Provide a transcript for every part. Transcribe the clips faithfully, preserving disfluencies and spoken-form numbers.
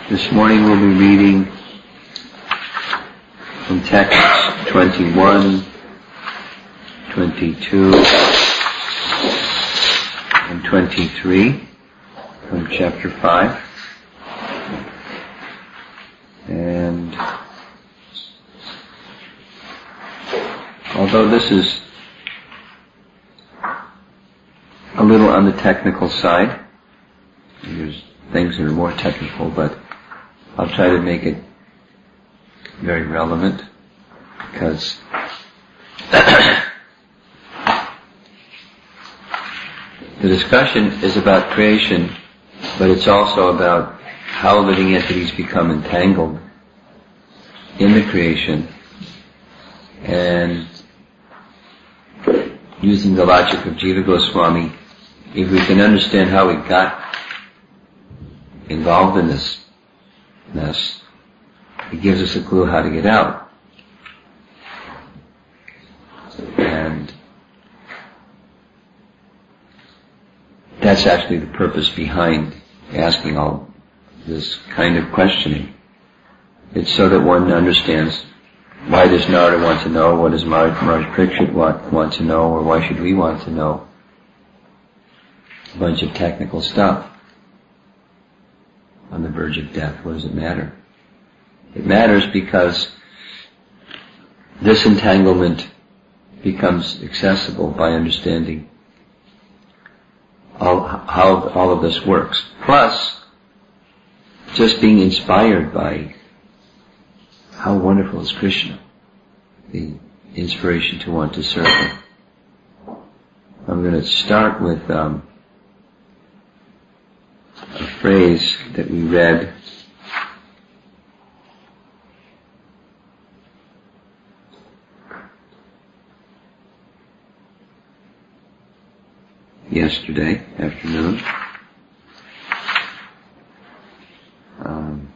This morning we'll be reading from texts twenty-one, twenty-two, and twenty-three from chapter five. And although this is a little on the technical side, there's things that are more technical, but I'll try to make it very relevant, because the discussion is about creation, but it's also about how living entities become entangled in the creation, and using the logic of Jiva Goswami, if we can understand how we got involved in this mess, it gives us a clue how to get out. And that's actually the purpose behind asking all this kind of questioning. It's so that one understands, why does Narada want to know, what does Maharaj, Maharaj Parikshit want, want to know, or why should we want to know? A bunch of technical stuff. On the verge of death, what does it matter? It matters because this entanglement becomes accessible by understanding all, how all of this works. Plus, just being inspired by how wonderful is Krishna, the inspiration to want to serve Him. I'm going to start with um, a phrase that we read yesterday afternoon. Um,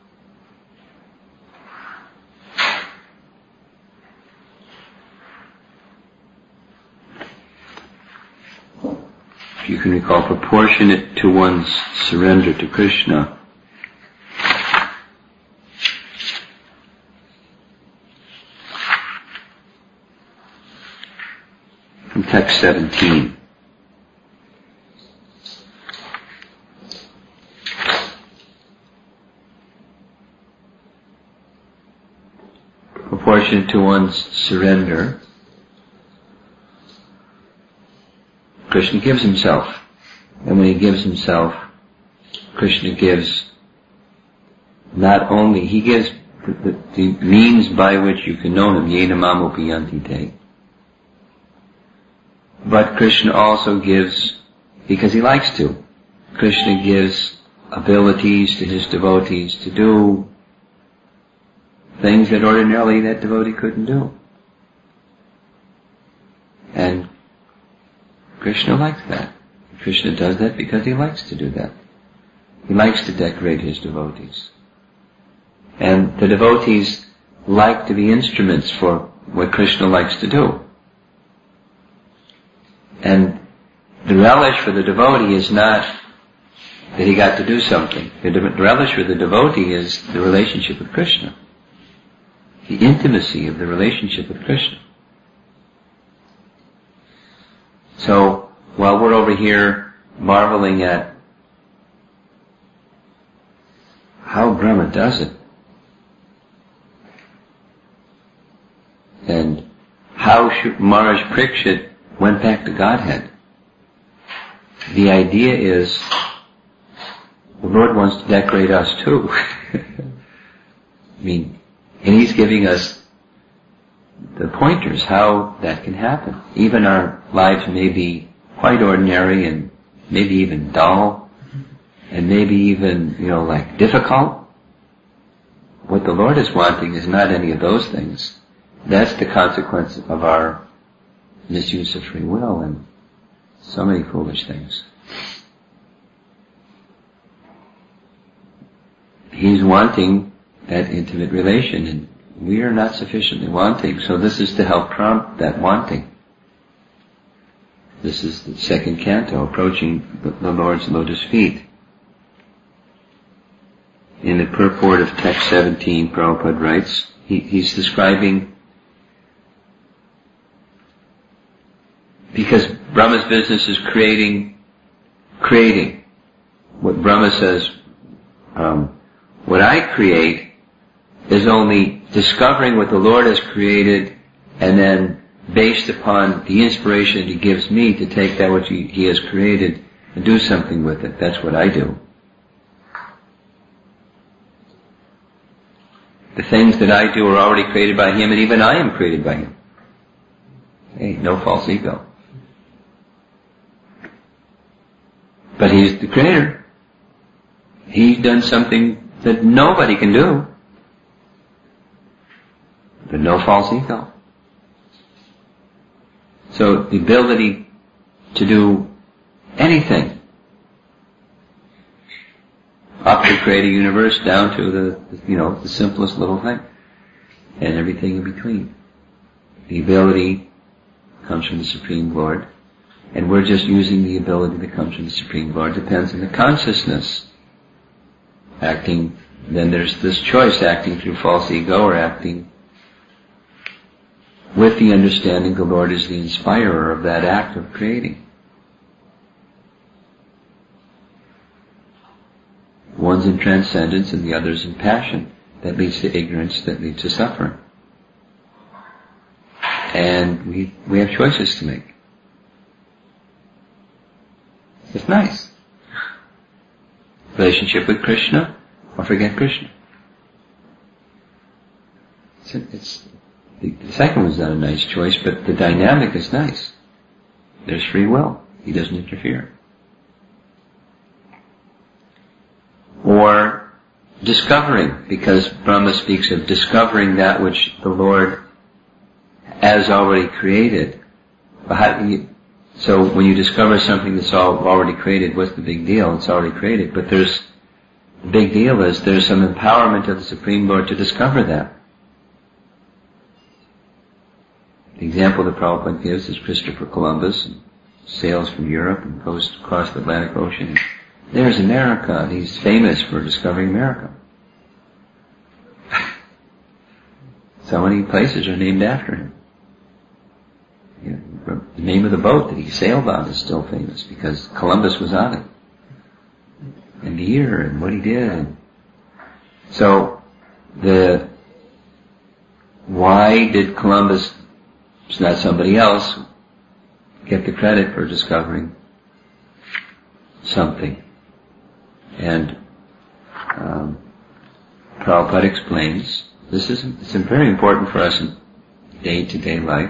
if you can recall, proportionate to one's surrender to Krishna, from text seventeen. Proportionate to one's surrender, Krishna gives Himself. And when He gives Himself, Krishna gives not only, He gives the, the means by which you can know Him, yena mamo piyanti te. But Krishna also gives, because He likes to, Krishna gives abilities to His devotees to do things that ordinarily that devotee couldn't do. And Krishna likes that. Krishna does that because He likes to do that. He likes to decorate His devotees. And the devotees like to be instruments for what Krishna likes to do. And the relish for the devotee is not that he got to do something. The relish for the devotee is the relationship with Krishna. The intimacy of the relationship with Krishna. So, while we're over here marveling at how Brahma does it, and how Maharaj Parikshit went back to Godhead, the idea is the Lord wants to decorate us too. I mean, and He's giving us the pointers how that can happen. Even our lives may be quite ordinary and maybe even dull and maybe even, you know, like difficult. What the Lord is wanting is not any of those things. That's the consequence of our misuse of free will and so many foolish things. He's wanting that intimate relation, and we are not sufficiently wanting, so this is to help prompt that wanting. This is the second canto, approaching the, the Lord's lotus feet. in the purport of text seventeen, Prabhupada writes, he, he's describing, because Brahma's business is creating, creating. What Brahma says, um, what I create is only discovering what the Lord has created, and then based upon the inspiration He gives me to take that which He, he has created and do something with it. That's what I do. The things that I do are already created by Him, and even I am created by Him. Hey, no false ego. But He's the Creator. He's done something that nobody can do. But no false ego. So the ability to do anything, up to create a universe, down to the, you know, the simplest little thing, and everything in between. The ability comes from the Supreme Lord, and we're just using the ability that comes from the Supreme Lord. Depends on the consciousness. Acting, then there's this choice, acting through false ego or acting with the understanding the Lord is the inspirer of that act of creating. One's in transcendence and the other's in passion. That leads to ignorance, that leads to suffering. And we we have choices to make. It's nice. Relationship with Krishna or forget Krishna. It's, it's the, the second one's not a nice choice, but the dynamic is nice. There's free will. He doesn't interfere. Or discovering, because Brahma speaks of discovering that which the Lord has already created. So when you discover something that's all already created, what's the big deal? It's already created. But there's, the big deal is there's some empowerment of the Supreme Lord to discover that. The example that Prabhupada gives is Christopher Columbus sails from Europe and goes across the Atlantic Ocean. There's America. He's famous for discovering America. So many places are named after him. You know, the name of the boat that he sailed on is still famous because Columbus was on it. And the year and what he did. And so the why did Columbus, it's not somebody else, get the credit for discovering something? And um, Prabhupada explains, this is it's very important for us in day-to-day life,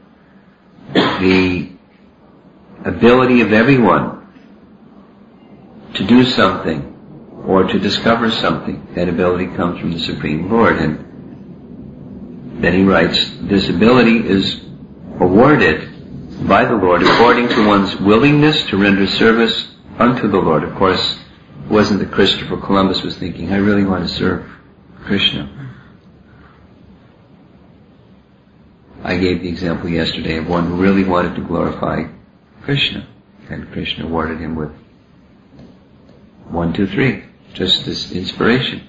the ability of everyone to do something or to discover something. That ability comes from the Supreme Lord. And then he writes, this ability is awarded by the Lord according to one's willingness to render service unto the Lord. Of course, it wasn't that Christopher Columbus was thinking, I really want to serve Krishna. I gave the example yesterday of one who really wanted to glorify Krishna, and Krishna awarded him with one, two, three, just this inspiration.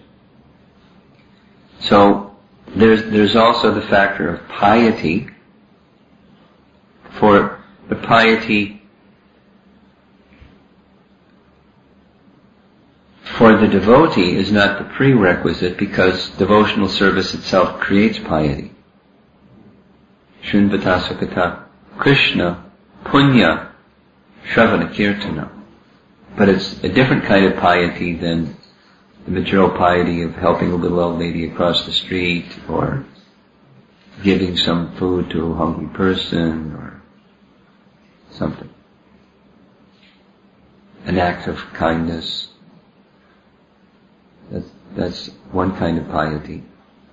So there's there's also the factor of piety. For the piety for the devotee is not the prerequisite, because devotional service itself creates piety. Shunvatasakata Krishna Punya Shravana Kirtana. But it's a different kind of piety than the material piety of helping a little old lady across the street, or giving some food to a hungry person, or something. An act of kindness. That's, that's one kind of piety.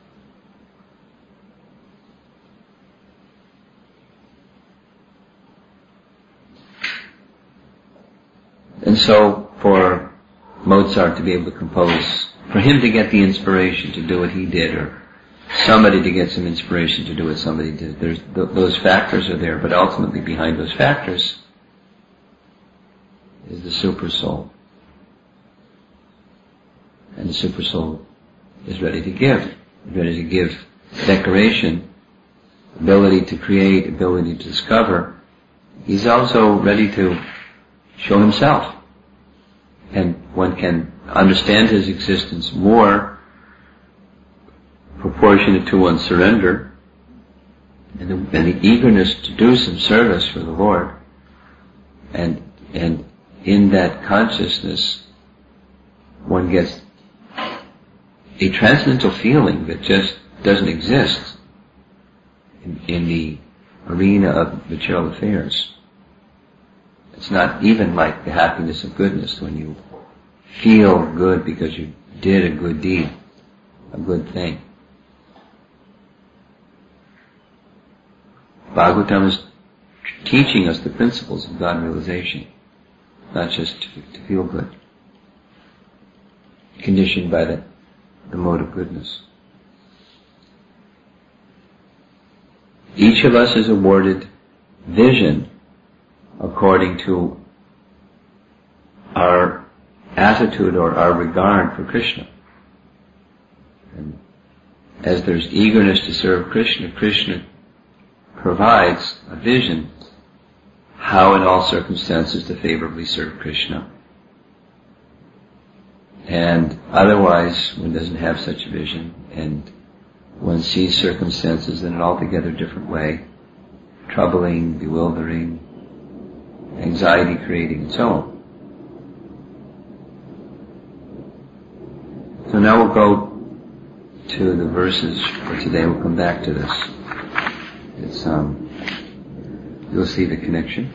And so, for Mozart to be able to compose, for him to get the inspiration to do what he did, or somebody to get some inspiration to do what somebody did, there's, th- those factors are there, but ultimately behind those factors is the super soul. and the Supersoul is ready to give, ready to give decoration, ability to create, ability to discover. He's also ready to show himself. And one can understand his existence more proportionate to one's surrender and the, and the eagerness to do some service for the Lord. And, and in that consciousness, one gets a transcendental feeling that just doesn't exist in, in the arena of material affairs. It's not even like the happiness of goodness when you feel good because you did a good deed, a good thing. Bhagavatam is teaching us the principles of God realization, not just to, to feel good, conditioned by the, the mode of goodness. Each of us is awarded vision according to our attitude or our regard for Krishna. And as there's eagerness to serve Krishna, Krishna provides a vision how in all circumstances to favorably serve Krishna. And otherwise one doesn't have such a vision, and one sees circumstances in an altogether different way, troubling, bewildering, anxiety creating, and so on. So now we'll go to the verses for today. We'll come back to this. It's um, you'll see the connection.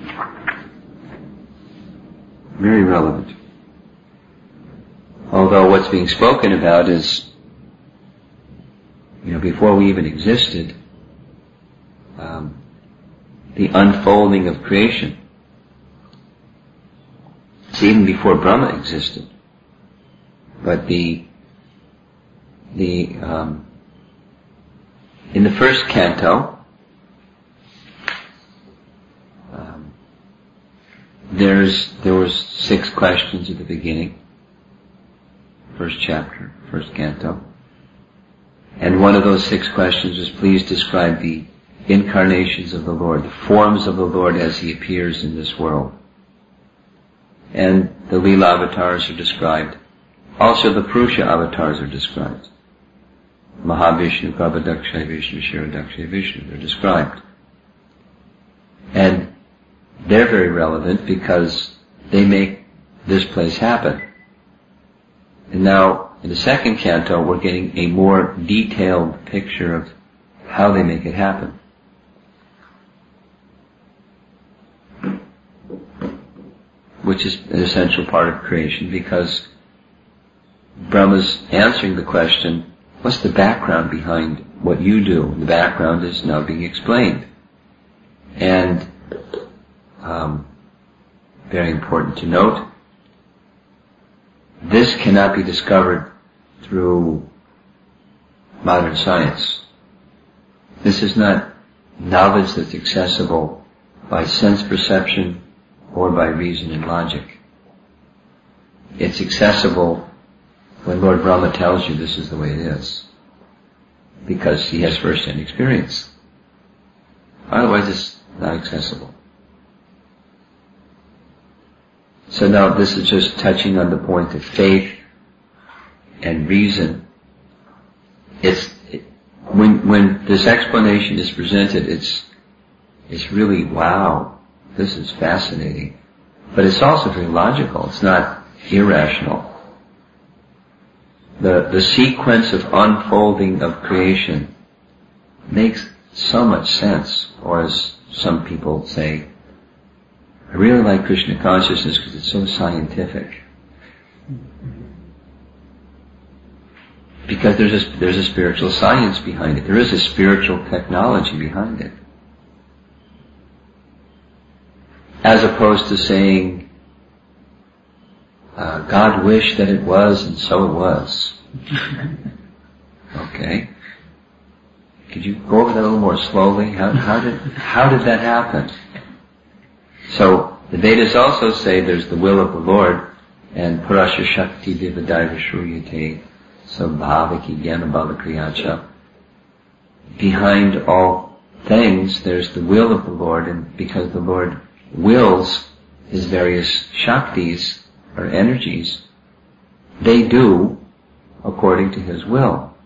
Very relevant. Although what's being spoken about is, you know, before we even existed, um, the unfolding of creation. It's even before Brahma existed. But the the um, in the first canto, um, there's there was six questions at the beginning. First chapter, first canto. And one of those six questions is, please describe the incarnations of the Lord, the forms of the Lord as He appears in this world. And the Leela avatars are described. Also the Purusha avatars are described. Mahavishnu, Garbhadakshay Vishnu, Kshirodakshay Vishnu, they're described. And they're very relevant because they make this place happen. And now, in the second canto, we're getting a more detailed picture of how they make it happen. Which is an essential part of creation, because Brahma's answering the question, what's the background behind what you do? The background is now being explained. And um, very important to note, this cannot be discovered through modern science. This is not knowledge that's accessible by sense perception or by reason and logic. It's accessible when Lord Brahma tells you this is the way it is, because he has first-hand experience. Otherwise it's not accessible. So now this is just touching on the point of faith and reason. It's it, when when this explanation is presented, it's it's really, wow, this is fascinating. But it's also very logical. It's not irrational. The the sequence of unfolding of creation makes so much sense, or as some people say, I really like Krishna consciousness because it's so scientific. Because there's a, there's a spiritual science behind it. There is a spiritual technology behind it. As opposed to saying, uh, God wished that it was and so it was. Okay. Could you go over that a little more slowly? How, how did how did that happen? So the Vedas also say there's the will of the Lord, and Parasya Shakti Vivadaiva Shruyate Sabhavaki Jnana Kriyacha. Behind all things there's the will of the Lord, and because the Lord wills His various Shaktis, or energies, they do according to His will.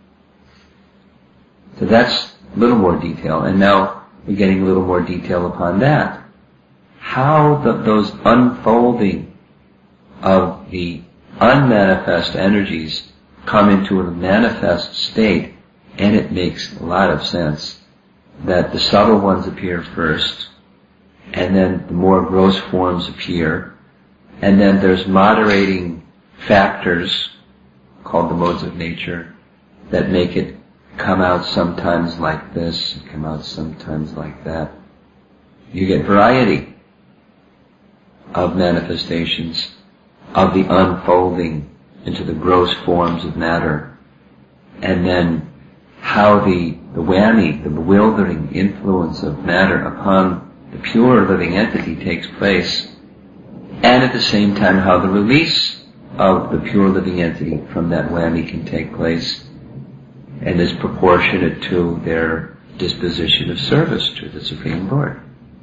So that's a little more detail, and now we're getting a little more detail upon that. How the, those unfolding of the unmanifest energies come into a manifest state, and it makes a lot of sense that the subtle ones appear first, and then the more gross forms appear, and then there's moderating factors called the modes of nature that make it come out sometimes like this, and come out sometimes like that. You get variety of manifestations of the unfolding into the gross forms of matter, and then how the, the whammy, the bewildering influence of matter upon the pure living entity takes place, and at the same time how the release of the pure living entity from that whammy can take place, and is proportionate to their disposition of service to the Supreme Lord.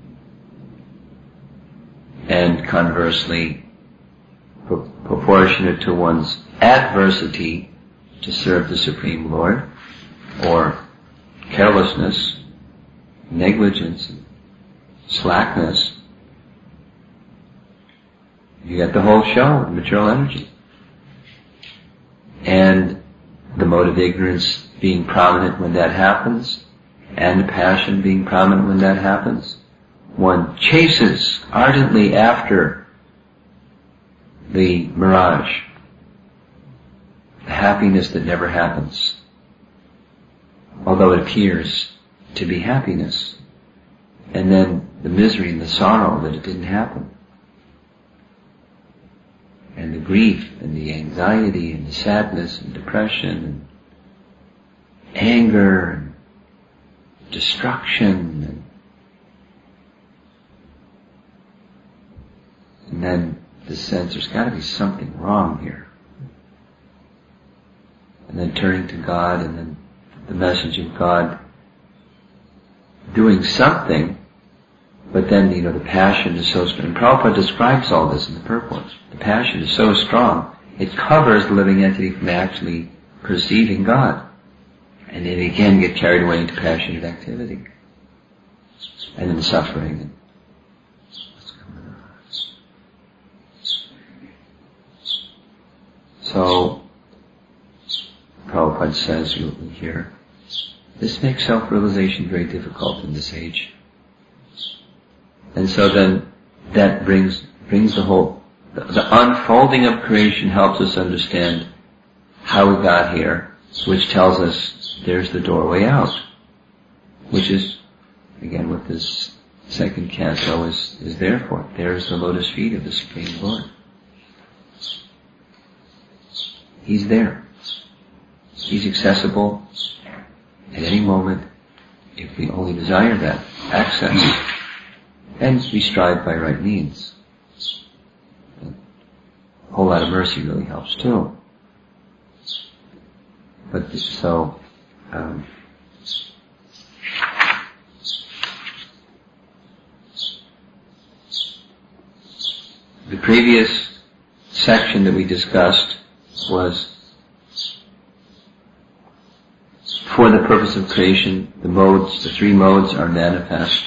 And conversely, pro- proportionate to one's adversity to serve the Supreme Lord, or carelessness, negligence, slackness. You get the whole show of material energy. And the mode of ignorance being prominent when that happens, and the passion being prominent when that happens. One chases ardently after the mirage, the happiness that never happens, although it appears to be happiness, and then the misery and the sorrow that it didn't happen, and the grief and the anxiety and the sadness and depression and anger and destruction, and, and then the sense there's got to be something wrong here, and then turning to God, and then the message of God doing something, but then, you know, the passion is so strong. And Prabhupada describes all this in the purport. The passion is so strong, it covers the living entity from actually perceiving God. And they again get carried away into passionate activity. And in suffering. And what's going on? So, Prabhupada says, you'll hear, this makes self-realization very difficult in this age. And so then, that brings brings the whole, the, the unfolding of creation helps us understand how we got here, which tells us there's the doorway out, which is, again, what this second canto is, is there for. There's the lotus feet of the Supreme Lord. He's there. He's accessible at any moment if we only desire that access. And we strive by right means. A whole lot of mercy really helps too. But this, so, um, the previous section that we discussed was for the purpose of creation, the modes, the three modes are manifest.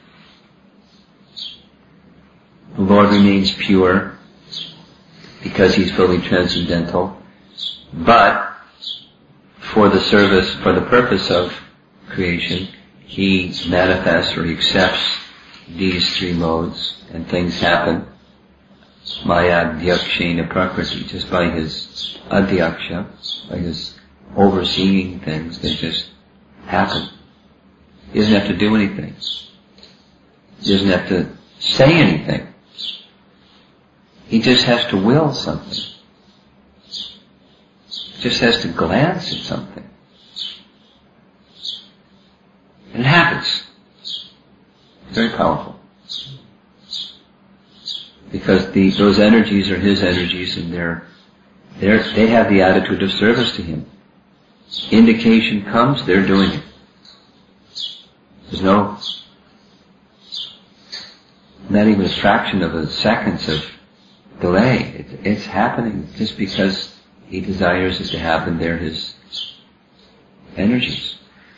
The Lord remains pure because He's fully transcendental, but for the service, for the purpose of creation, He manifests or He accepts these three modes, and things happen. Maya Adhyakshena Prakriti, just by His Adhyaksha, by His overseeing things, they just happen. He doesn't have to do anything. He doesn't have to say anything. He just has to will something. He just has to glance at something. And it happens. It's very powerful. Because because the, those energies are his energies, and they're, they're, they have the attitude of service to him. Indication comes, they're doing it. There's no, not even a fraction of a seconds of delay. It, it's happening just because he desires it to happen. They're his energies.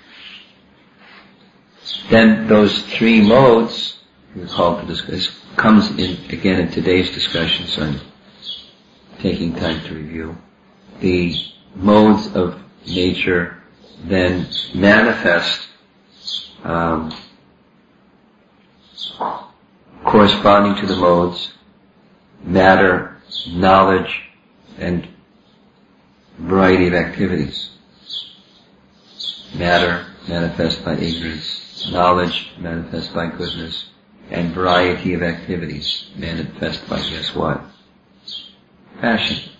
Then those three modes, we're called to discuss, comes in again in today's discussion, so I'm taking time to review. The modes of nature then manifest um, corresponding to the modes, matter, knowledge, and variety of activities. Matter manifest by ignorance, knowledge manifest by goodness, and variety of activities manifest by guess what? Passion.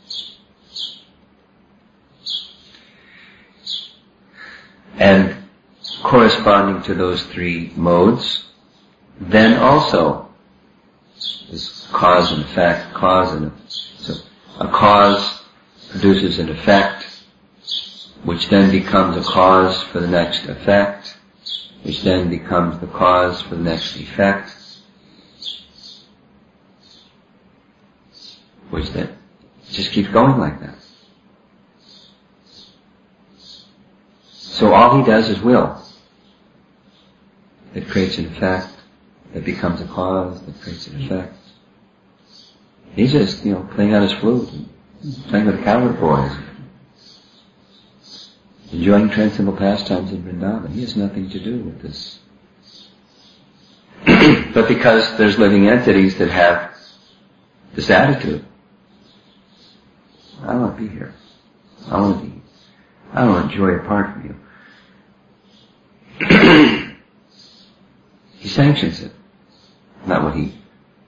And corresponding to those three modes, then also is cause and effect, cause and effect. So a cause produces an effect, which then becomes a cause for the next effect, which then becomes the cause for the next effect, which then just keeps going like that. So all he does is will. It creates an effect, that becomes a cause, that creates an effect. He's just, you know, playing on his flute, and playing with the cowherd boys, enjoying transcendental pastimes in Vrindavan. He has nothing to do with this. But because there's living entities that have this attitude, I don't want to be here. I want to be, I don't want to enjoy apart from you. He sanctions it. Not what he,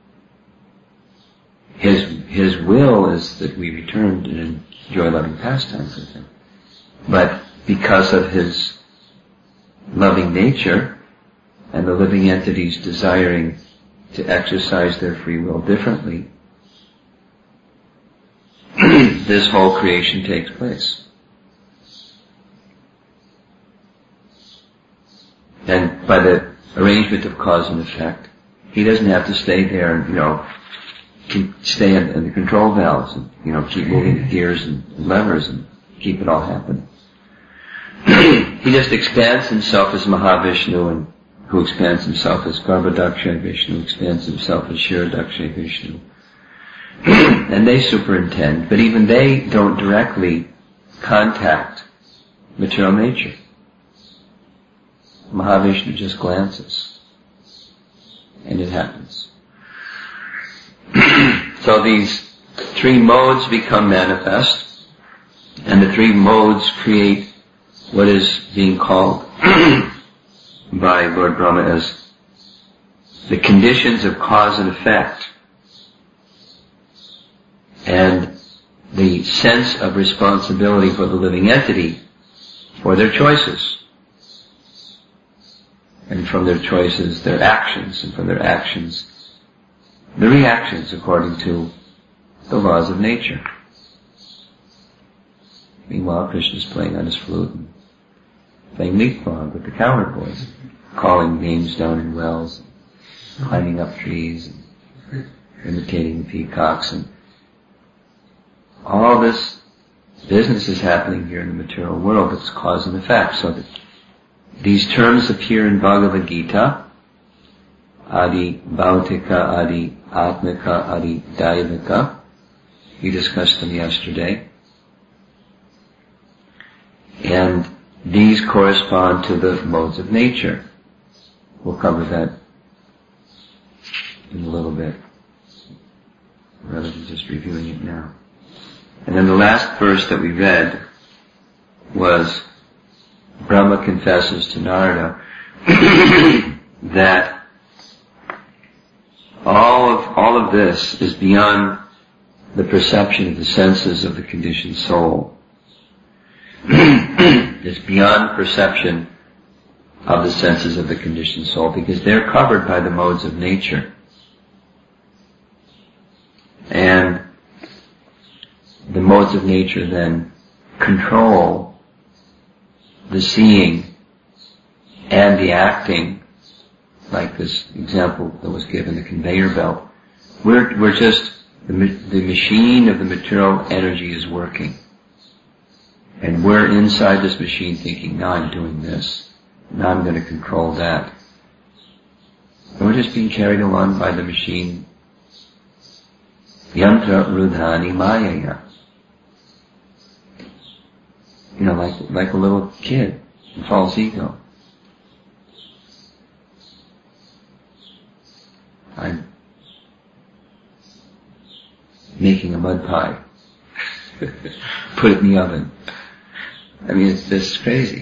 his, his will is that we return and enjoy loving pastimes with him. But because of his loving nature and the living entities desiring to exercise their free will differently, this whole creation takes place. And by the arrangement of cause and effect, he doesn't have to stay there and, you know, keep, stay in, in the control valves and, you know, keep moving the gears and, and levers and keep it all happening. He just expands himself as Mahavishnu, and who expands himself as Garbhodakshaya Vishnu, expands himself as Kshirodakshaya Vishnu. And they superintend, but even they don't directly contact material nature. Mahavishnu just glances, and it happens. So these three modes become manifest, and the three modes create what is being called by Lord Brahma as the conditions of cause and effect, and the sense of responsibility for the living entity for their choices. And from their choices, their actions, and from their actions, the reactions according to the laws of nature. Meanwhile, Krishna's playing on his flute and playing leapfrog with the cowherd boys, calling names down in wells, climbing up trees, and imitating the peacocks, and all this business is happening here in the material world. It's cause and effect. So that these terms appear in Bhagavad Gita, Adi Bhautika, Adi Atmika, Adi Daivika. We discussed them yesterday. And these correspond to the modes of nature. We'll cover that in a little bit, rather than just reviewing it now. And then the last verse that we read was Brahma confesses to Narada that all of all of this is beyond the perception of the senses of the conditioned soul. It's beyond perception of the senses of the conditioned soul, because they're covered by the modes of nature. And the modes of nature then control the seeing and the acting, like this example that was given, the conveyor belt. We're, we're just, the, the machine of the material energy is working. And we're inside this machine thinking, now I'm doing this, now I'm going to control that. And we're just being carried along by the machine. Yantra rudhani mayaya. You know, like, like a little kid in false ego. I'm making a mud pie. Put it in the oven. I mean, it's just crazy.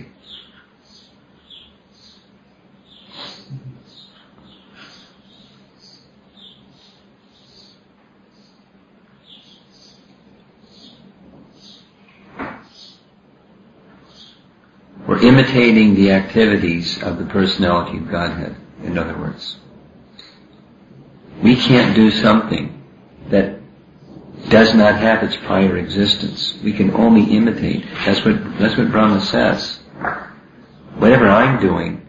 We're imitating the activities of the personality of Godhead, in other words. We can't do something that does not have its prior existence. We can only imitate. That's what, that's what Brahma says. Whatever I'm doing,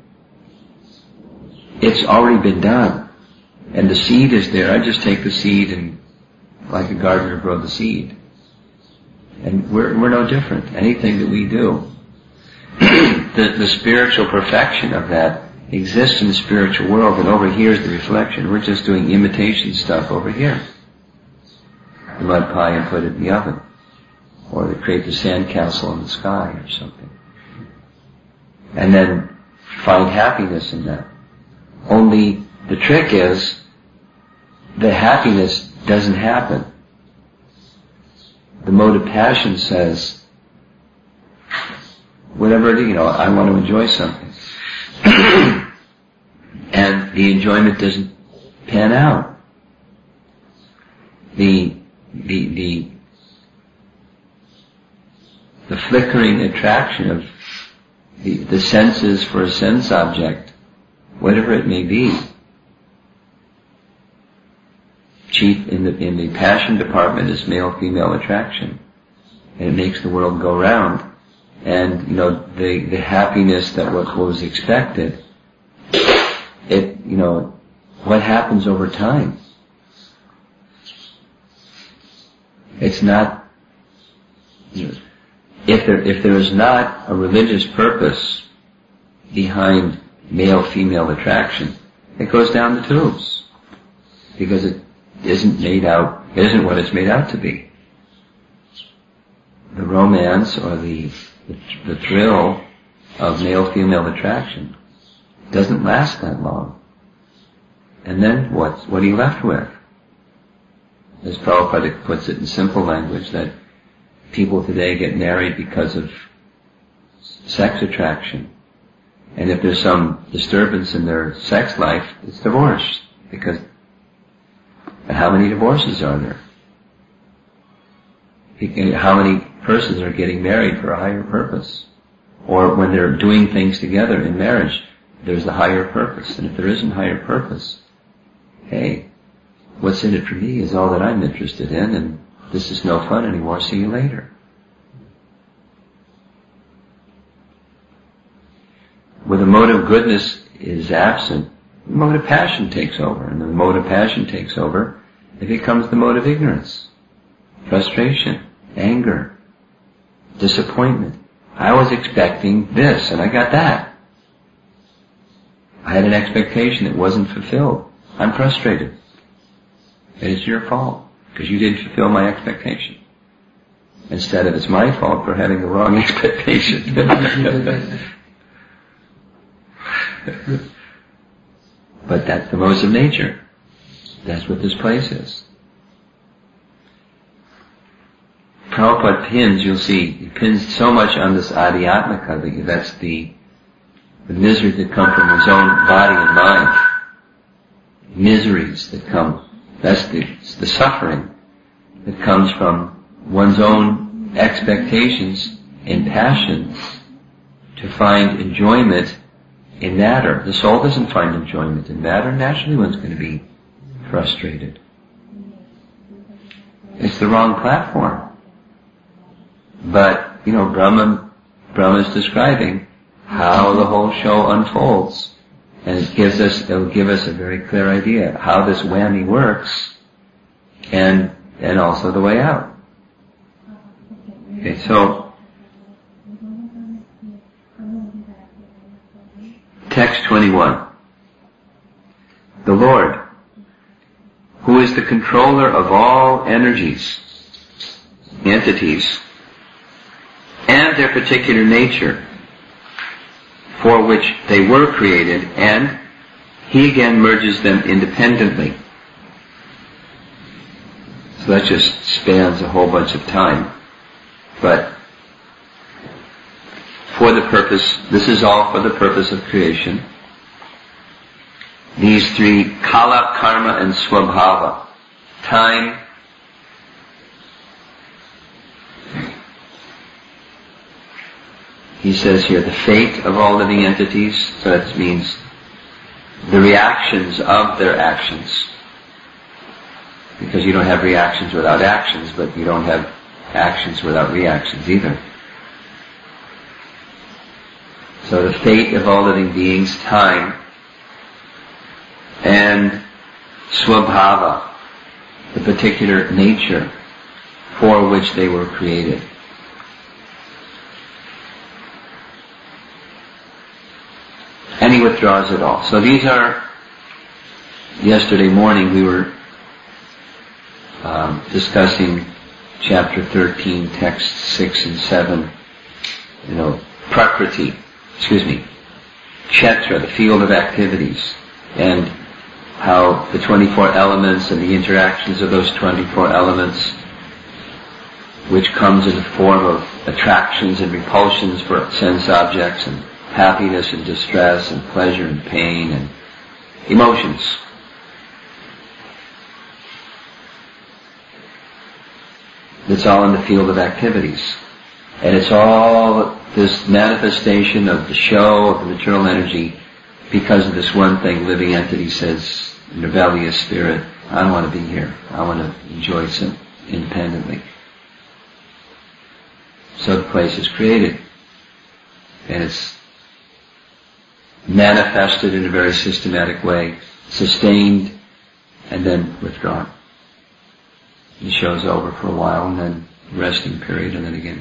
it's already been done. And the seed is there. I just take the seed and, like a gardener, grow the seed. And we're, we're no different. Anything that we do, the, the spiritual perfection of that exists in the spiritual world, and over here is the reflection. We're just doing imitation stuff over here. The mud pie and put it in the oven. Or they create the sandcastle in the sky or something. And then find happiness in that. Only the trick is, the happiness doesn't happen. The mode of passion says, whatever it is, you know, I want to enjoy something. And the enjoyment doesn't pan out. The, the, the, the flickering attraction of the, the senses for a sense object, whatever it may be. Chief in the, in the passion department is male-female attraction. And it makes the world go round. And, you know, the, the happiness that what was expected, it, you know, what happens over time? It's not, you know, if there, if there is not a religious purpose behind male-female attraction, it goes down the tubes. Because it isn't made out, it isn't what it's made out to be. The romance or the The, the thrill of male-female attraction doesn't last that long. And then what? What are you left with? As Prabhupada puts it in simple language, that people today get married because of sex attraction. And if there's some disturbance in their sex life, it's divorce. Because how many divorces are there? How many persons are getting married for a higher purpose? Or when they're doing things together in marriage, there's a higher purpose. And if there isn't higher purpose, hey, what's in it for me is all that I'm interested in, and this is no fun anymore, see you later. Where the mode of goodness is absent, the mode of passion takes over. And when the mode of passion takes over, it becomes the mode of ignorance, frustration, anger, disappointment. I was expecting this, and I got that. I had an expectation that wasn't fulfilled. I'm frustrated. And it's your fault, because you didn't fulfill my expectation. Instead of it's my fault for having the wrong expectation. But that's the modes of nature. That's what this place is. Prabhupada pins, you'll see, he pins so much on this adhyatmika, that's the, the miseries that come from his own body and mind. Miseries that come, that's the, the suffering that comes from one's own expectations and passion to find enjoyment in matter. The soul doesn't find enjoyment in matter. Naturally one's going to be frustrated. It's the wrong platform. But, you know, Brahma, Brahma is describing how the whole show unfolds. And it gives us, it'll give us a very clear idea how this whammy works, and, and also the way out. Okay, so, text twenty-one. The Lord, who is the controller of all energies, entities, and their particular nature, for which they were created, and He again merges them independently. So that just spans a whole bunch of time. But for the purpose, this is all for the purpose of creation. These three, Kala, Karma, and Swabhava, time, he says here, the fate of all living entities, so that means the reactions of their actions. Because you don't have reactions without actions, but you don't have actions without reactions either. So the fate of all living beings, time, and Swabhava, the particular nature for which they were created. And He withdraws it all. So these are, yesterday morning we were um, discussing chapter thirteen, texts six and seven, you know, Prakriti, excuse me, Kshetra, the field of activities, and how the twenty-four elements and the interactions of those twenty-four elements, which comes in the form of attractions and repulsions for sense objects, and happiness and distress and pleasure and pain and emotions. It's all in the field of activities. And it's all this manifestation of the show of the material energy because of this one thing. Living entity says, in rebellious spirit, I don't want to be here. I want to enjoy some independently. So the place is created. And it's manifested in a very systematic way, sustained, and then withdrawn. The show's over for a while, and then resting period, and then again.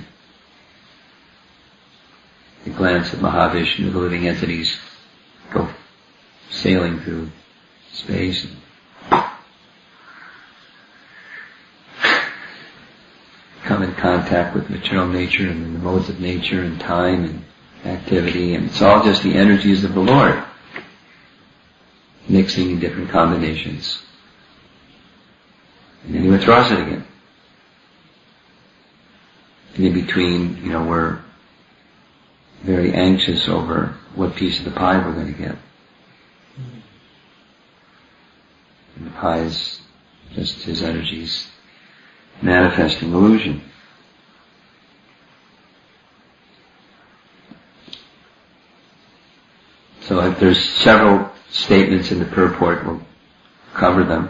A glance at Mahavishnu, the living entities go sailing through space and come in contact with material nature and the modes of nature and time and activity, and it's all just the energies of the Lord mixing in different combinations. And then He withdraws it again. And in between, you know, we're very anxious over what piece of the pie we're going to get. And the pie is just His energies manifesting illusion. So if there's several statements in the purport, we'll cover them.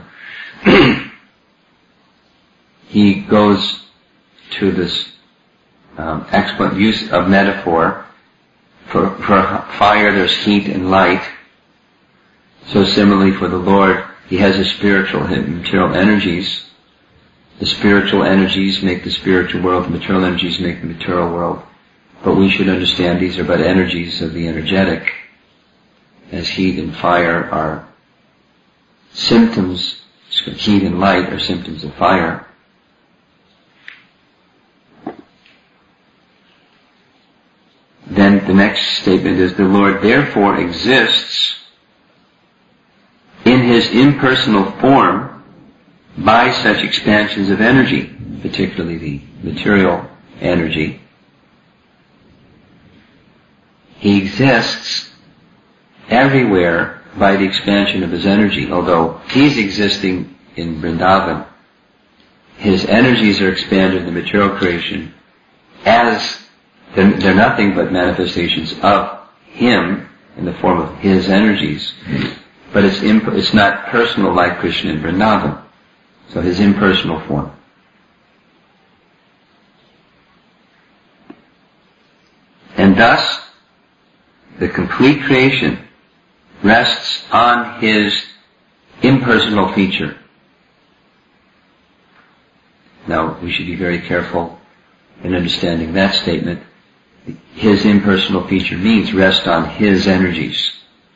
He goes to this um, excellent use of metaphor. For, for fire there's heat and light. So similarly for the Lord, He has His spiritual and material energies. The spiritual energies make the spiritual world, the material energies make the material world. But we should understand these are but energies of the energetic, as heat and fire are symptoms, heat and light are symptoms of fire. Then the next statement is, the Lord therefore exists in His impersonal form by such expansions of energy, particularly the material energy. He exists everywhere by the expansion of His energy. Although He's existing in Vrindavan, His energies are expanded in the material creation as they're, they're nothing but manifestations of Him in the form of His energies. But it's imp- it's not personal like Krishna in Vrindavan. So His impersonal form. And thus, the complete creation rests on his impersonal feature. Now, we should be very careful in understanding that statement. His impersonal feature means rest on his energies.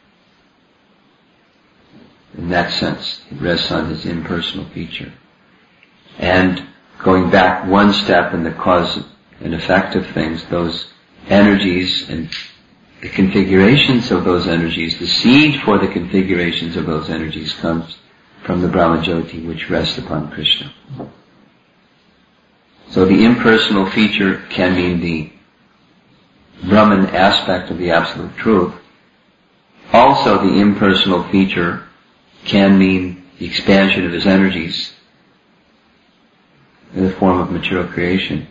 In that sense, it rests on his impersonal feature. And going back one step in the cause and effect of things, those energies and the configurations of those energies, the seed for the configurations of those energies comes from the Brahmajyoti, which rests upon Krishna. So the impersonal feature can mean the Brahman aspect of the Absolute Truth. Also, the impersonal feature can mean the expansion of his energies in the form of material creation.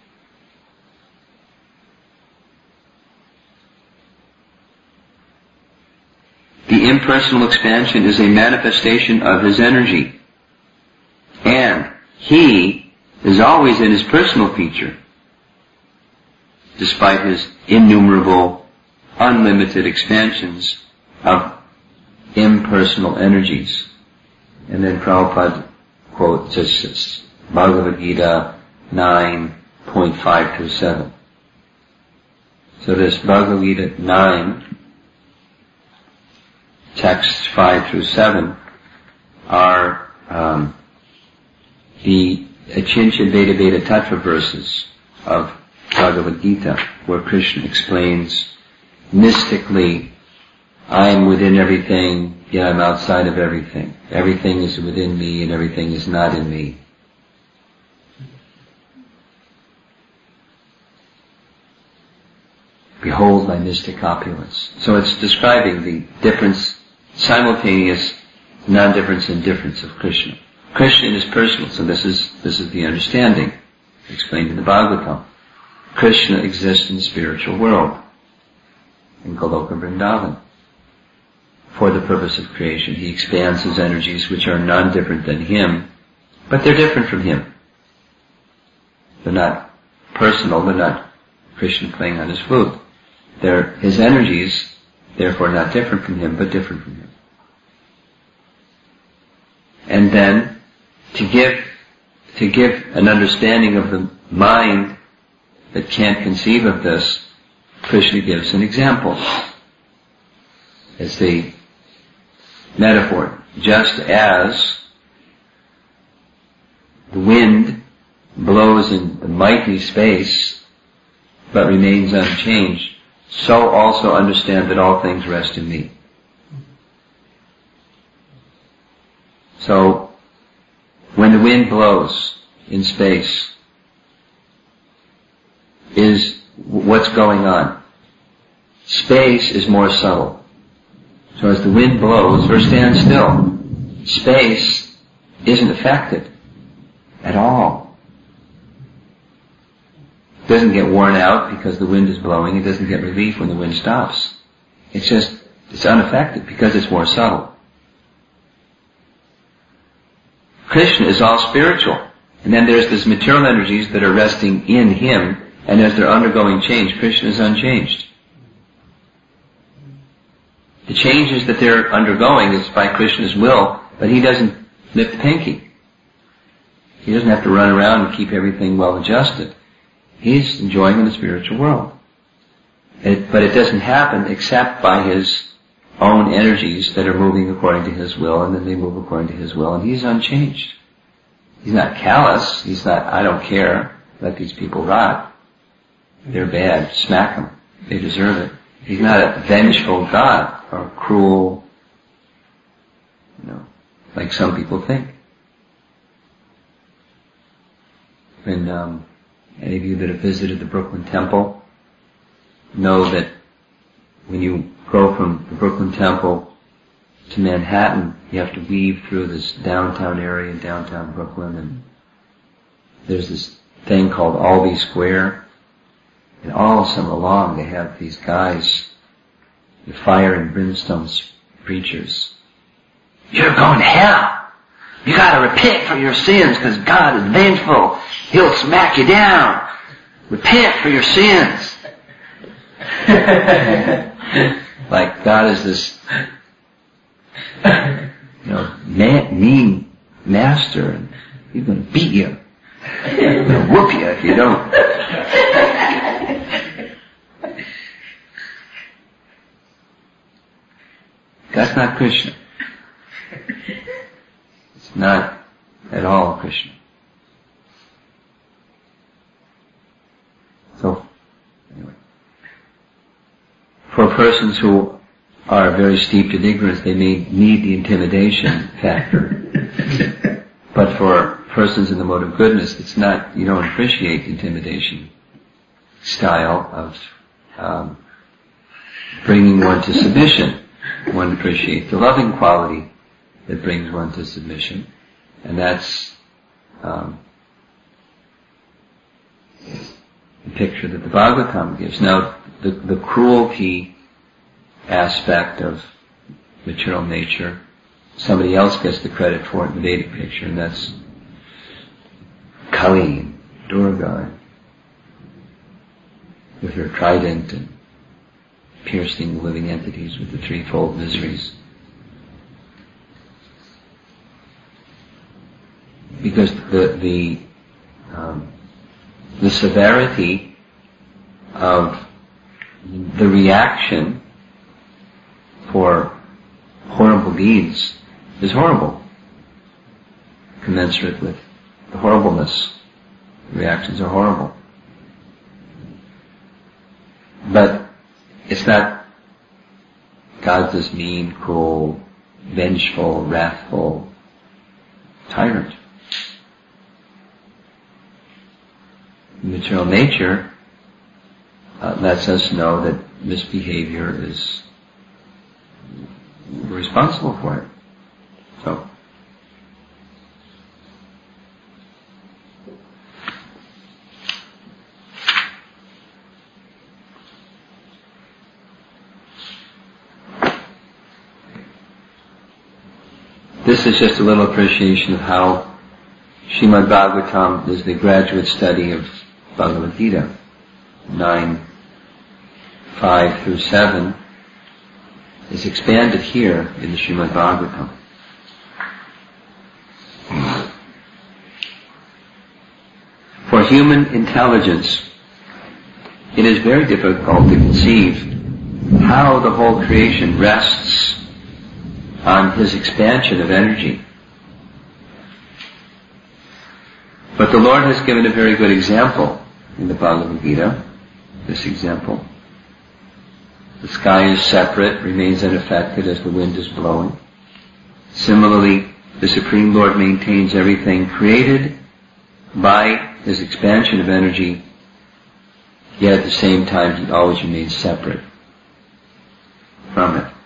The impersonal expansion is a manifestation of his energy. And he is always in his personal feature, despite his innumerable, unlimited expansions of impersonal energies. And then Prabhupada quotes this, Bhagavad Gita nine point five through seven. So this Bhagavad Gita nine, texts five through seven, are um, the Achincha Veda Veda Tattva verses of Bhagavad Gita, where Krishna explains mystically, I am within everything, yet I'm outside of everything. Everything is within me and everything is not in me. Behold my mystic opulence. So it's describing the difference, simultaneous non-difference and difference of Krishna. Krishna is personal, so this is this is the understanding explained in the Bhagavatam. Krishna exists in the spiritual world, in Goloka Vrindavan, for the purpose of creation. He expands his energies, which are non-different than him, but they're different from him. They're not personal, they're not Krishna playing on his flute. They're his energies, therefore not different from him, but different from him. And then, to give, to give an understanding of the mind that can't conceive of this, Krishna gives an example. As the metaphor, just as the wind blows in the mighty space, but remains unchanged, so also understand that all things rest in me. So, when the wind blows in space, is what's going on. Space is more subtle. So as the wind blows or stands still, space isn't affected at all. It doesn't get worn out because the wind is blowing. It doesn't get relief when the wind stops. It's just, it's unaffected because it's more subtle. Krishna is all spiritual. And then there's these material energies that are resting in him, and as they're undergoing change, Krishna is unchanged. The changes that they're undergoing is by Krishna's will, but he doesn't lift the pinky. He doesn't have to run around and keep everything well adjusted. He's enjoying in the spiritual world. It, but it doesn't happen except by his own energies that are moving according to his will, and then they move according to his will, and he's unchanged. He's not callous. He's not, I don't care, let these people rot. They're bad, smack them. They deserve it. He's not a vengeful God or cruel, you know, like some people think. When um, any of you that have visited the Brooklyn Temple know that when you go from the Brooklyn Temple to Manhattan, you have to weave through this downtown area in downtown Brooklyn, and there's this thing called Albee Square. And all summer long they have these guys, the fire and brimstone preachers. You're going to hell. You gotta repent for your sins because God is vengeful. He'll smack you down. Repent for your sins. Like God is this, you know, man, mean master, and he's going to beat you. He's going to whoop you if you don't. That's not Krishna. It's not at all Krishna. So, anyway. For persons who are very steeped in ignorance, they may need the intimidation factor. But for persons in the mode of goodness, it's not, you don't appreciate the intimidation style of um, bringing one to submission. One appreciates the loving quality that brings one to submission, and that's um, the picture that the Bhagavatam gives. Now, the, the cruelty aspect of material nature, somebody else gets the credit for it in the Vedic picture, and that's Kali and Durga, with her trident and piercing living entities with the threefold miseries. Because the the um, the severity of the reaction for horrible deeds is horrible, commensurate with the horribleness. The reactions are horrible. But it's not God's this mean, cruel, vengeful, wrathful tyrant. Material nature uh, lets us know that misbehavior is responsible for it. So, this is just a little appreciation of how Srimad Bhagavatam is the graduate study of Bhagavad Gita. nine, five through seven is expanded here in the Srimad Bhagavatam. For human intelligence, it is very difficult to conceive how the whole creation rests on his expansion of energy. But the Lord has given a very good example in the Bhagavad Gita. This example. The sky is separate, remains unaffected as the wind is blowing. Similarly, the Supreme Lord maintains everything created by his expansion of energy, yet at the same time he always remains separate from it.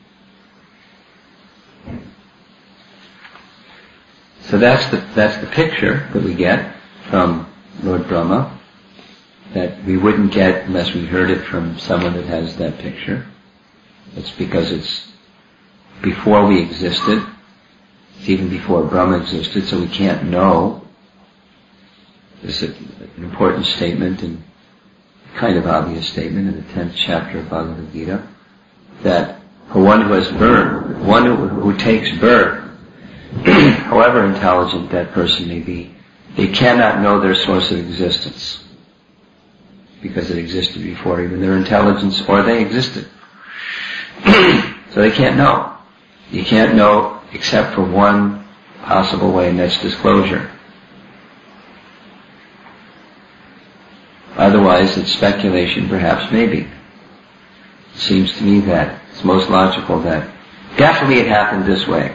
So that's the that's the picture that we get from Lord Brahma, that we wouldn't get unless we heard it from someone that has that picture. It's because it's before we existed. It's even before Brahma existed, so we can't know. This is an important statement and kind of obvious statement in the tenth chapter of Bhagavad Gita, that for one who has birth, one who, who takes birth, however intelligent that person may be, they cannot know their source of existence, because it existed before even their intelligence, or they existed. So they can't know. You can't know except for one possible way, and that's disclosure. Otherwise, it's speculation, perhaps, maybe. It seems to me that it's most logical that definitely it happened this way.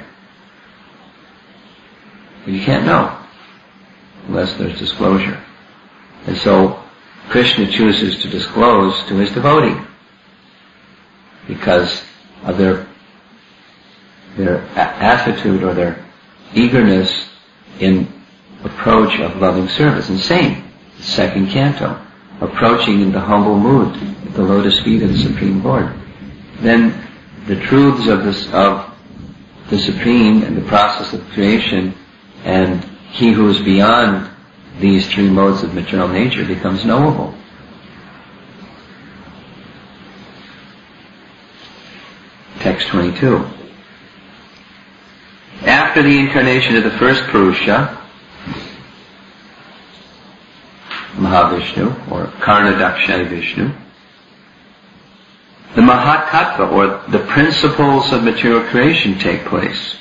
But you can't know unless there's disclosure. And so Krishna chooses to disclose to his devotee because of their their a- attitude or their eagerness in approach of loving service. And same, the second canto, approaching in the humble mood at the lotus feet of the Supreme Lord. Then the truths of this of the Supreme and the process of creation and he who is beyond these three modes of material nature becomes knowable. Text twenty-two. After the incarnation of the first Purusha, Mahavishnu, or Karnadakshaya Vishnu, the Mahatattva, or the principles of material creation, take place.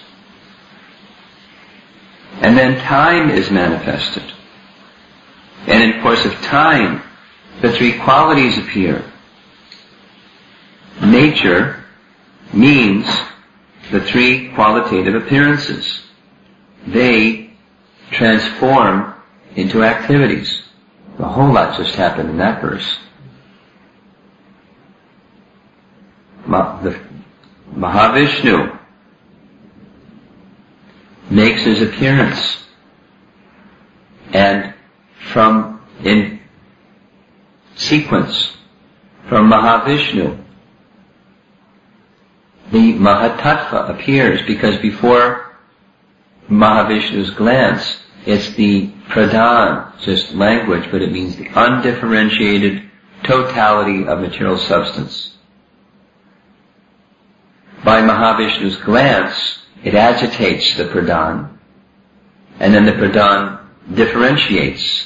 And then time is manifested. And in the course of time, the three qualities appear. Nature means the three qualitative appearances. They transform into activities. A whole lot just happened in that verse. Ma- the Mahavishnu makes his appearance, and from in sequence from Mahavishnu the Mahatattva appears, because before Mahavishnu's glance it's the pradhan, just language, but it means the undifferentiated totality of material substance. By Mahavishnu's glance it agitates the pradhan, and then the pradhan differentiates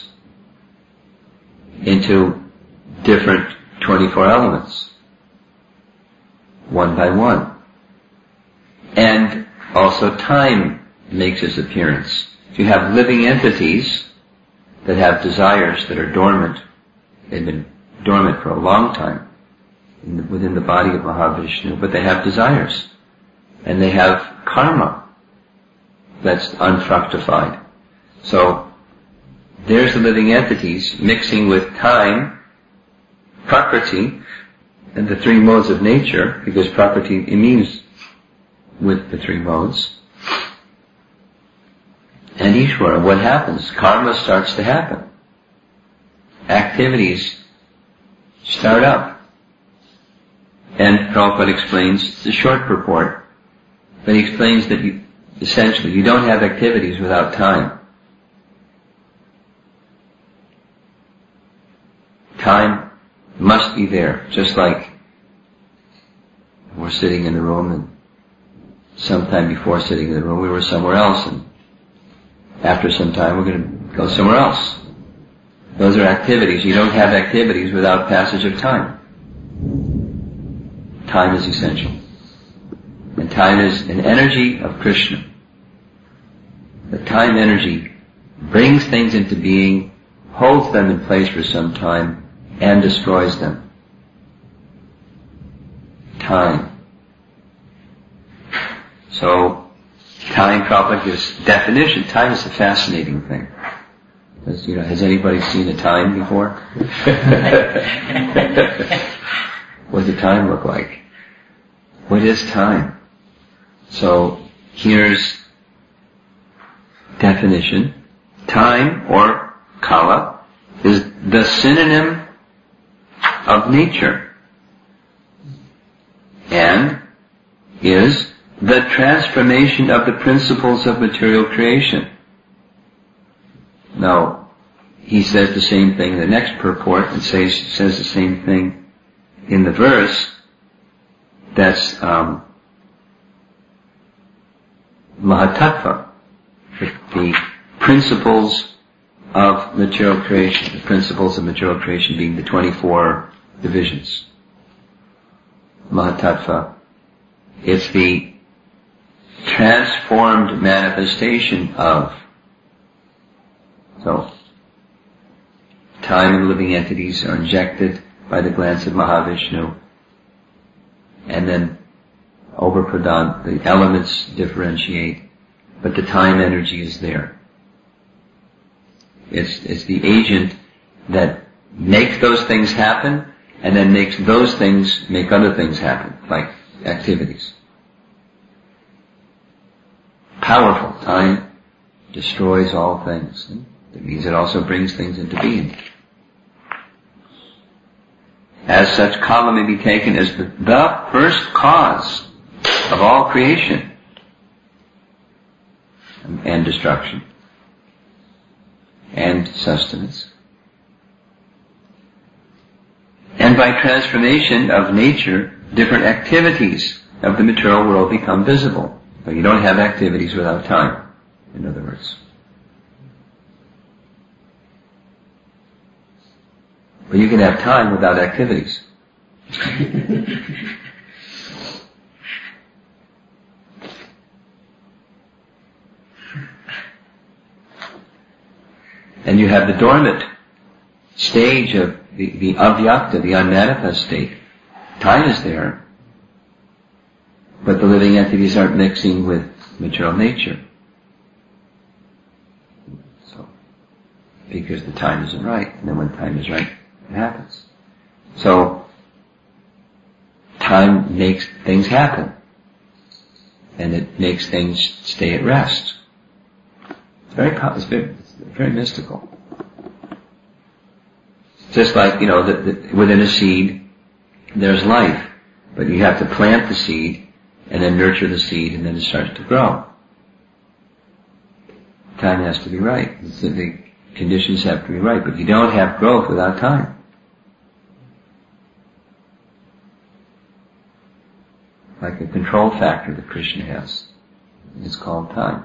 into different twenty-four elements, one by one. And also time makes its appearance. If you have living entities that have desires that are dormant, they've been dormant for a long time in the, within the body of Mahavishnu, but they have desires. And they have karma that's unfructified. So there's the living entities mixing with time, prakriti, and the three modes of nature, because prakriti means with the three modes. And Ishvara, what happens? Karma starts to happen. Activities start up. And Prabhupada explains the short purport, but he explains that you, essentially you don't have activities without time. Time must be there, just like we're sitting in the room, and sometime before sitting in the room we were somewhere else, and after some time we're going to go somewhere else. Those are activities. You don't have activities without passage of time. Time is essential. And time is an energy of Krishna. The time energy brings things into being, holds them in place for some time, and destroys them. Time. So, time, Prabhupada gives definition. Time is a fascinating thing. As, you know, has anybody seen a time before? What does time look like? What is time? So, here's definition. Time, or kala, is the synonym of nature, and is the transformation of the principles of material creation. Now, he says the same thing in the next purport, and says, says the same thing in the verse. That's um, Mahatattva, the principles of material creation, the principles of material creation being the twenty-four divisions. Mahatattva. It's the transformed manifestation of. So, time and living entities are injected by the glance of Mahavishnu, and then over pradhan, the elements differentiate, but the time energy is there. It's, it's the agent that makes those things happen, and then makes those things make other things happen, like activities. Powerful. Time destroys all things. That means it also brings things into being. As such, kala may be taken as the, the first cause of all creation and destruction and sustenance. And by transformation of nature, different activities of the material world become visible. So you don't have activities without time, in other words. But you can have time without activities. And you have the dormant stage of the, the avyakta, the unmanifest state. Time is there, but the living entities aren't mixing with material nature. So, because the time isn't right, and then when time is right, it happens. So, time makes things happen, and it makes things stay at rest. It's very, it's very, it's very mystical. Just like, you know, the, the, within a seed, there's life, but you have to plant the seed, and then nurture the seed, and then it starts to grow. Time has to be right. So the conditions have to be right, but you don't have growth without time. Like a control factor that Krishna has. It's called time.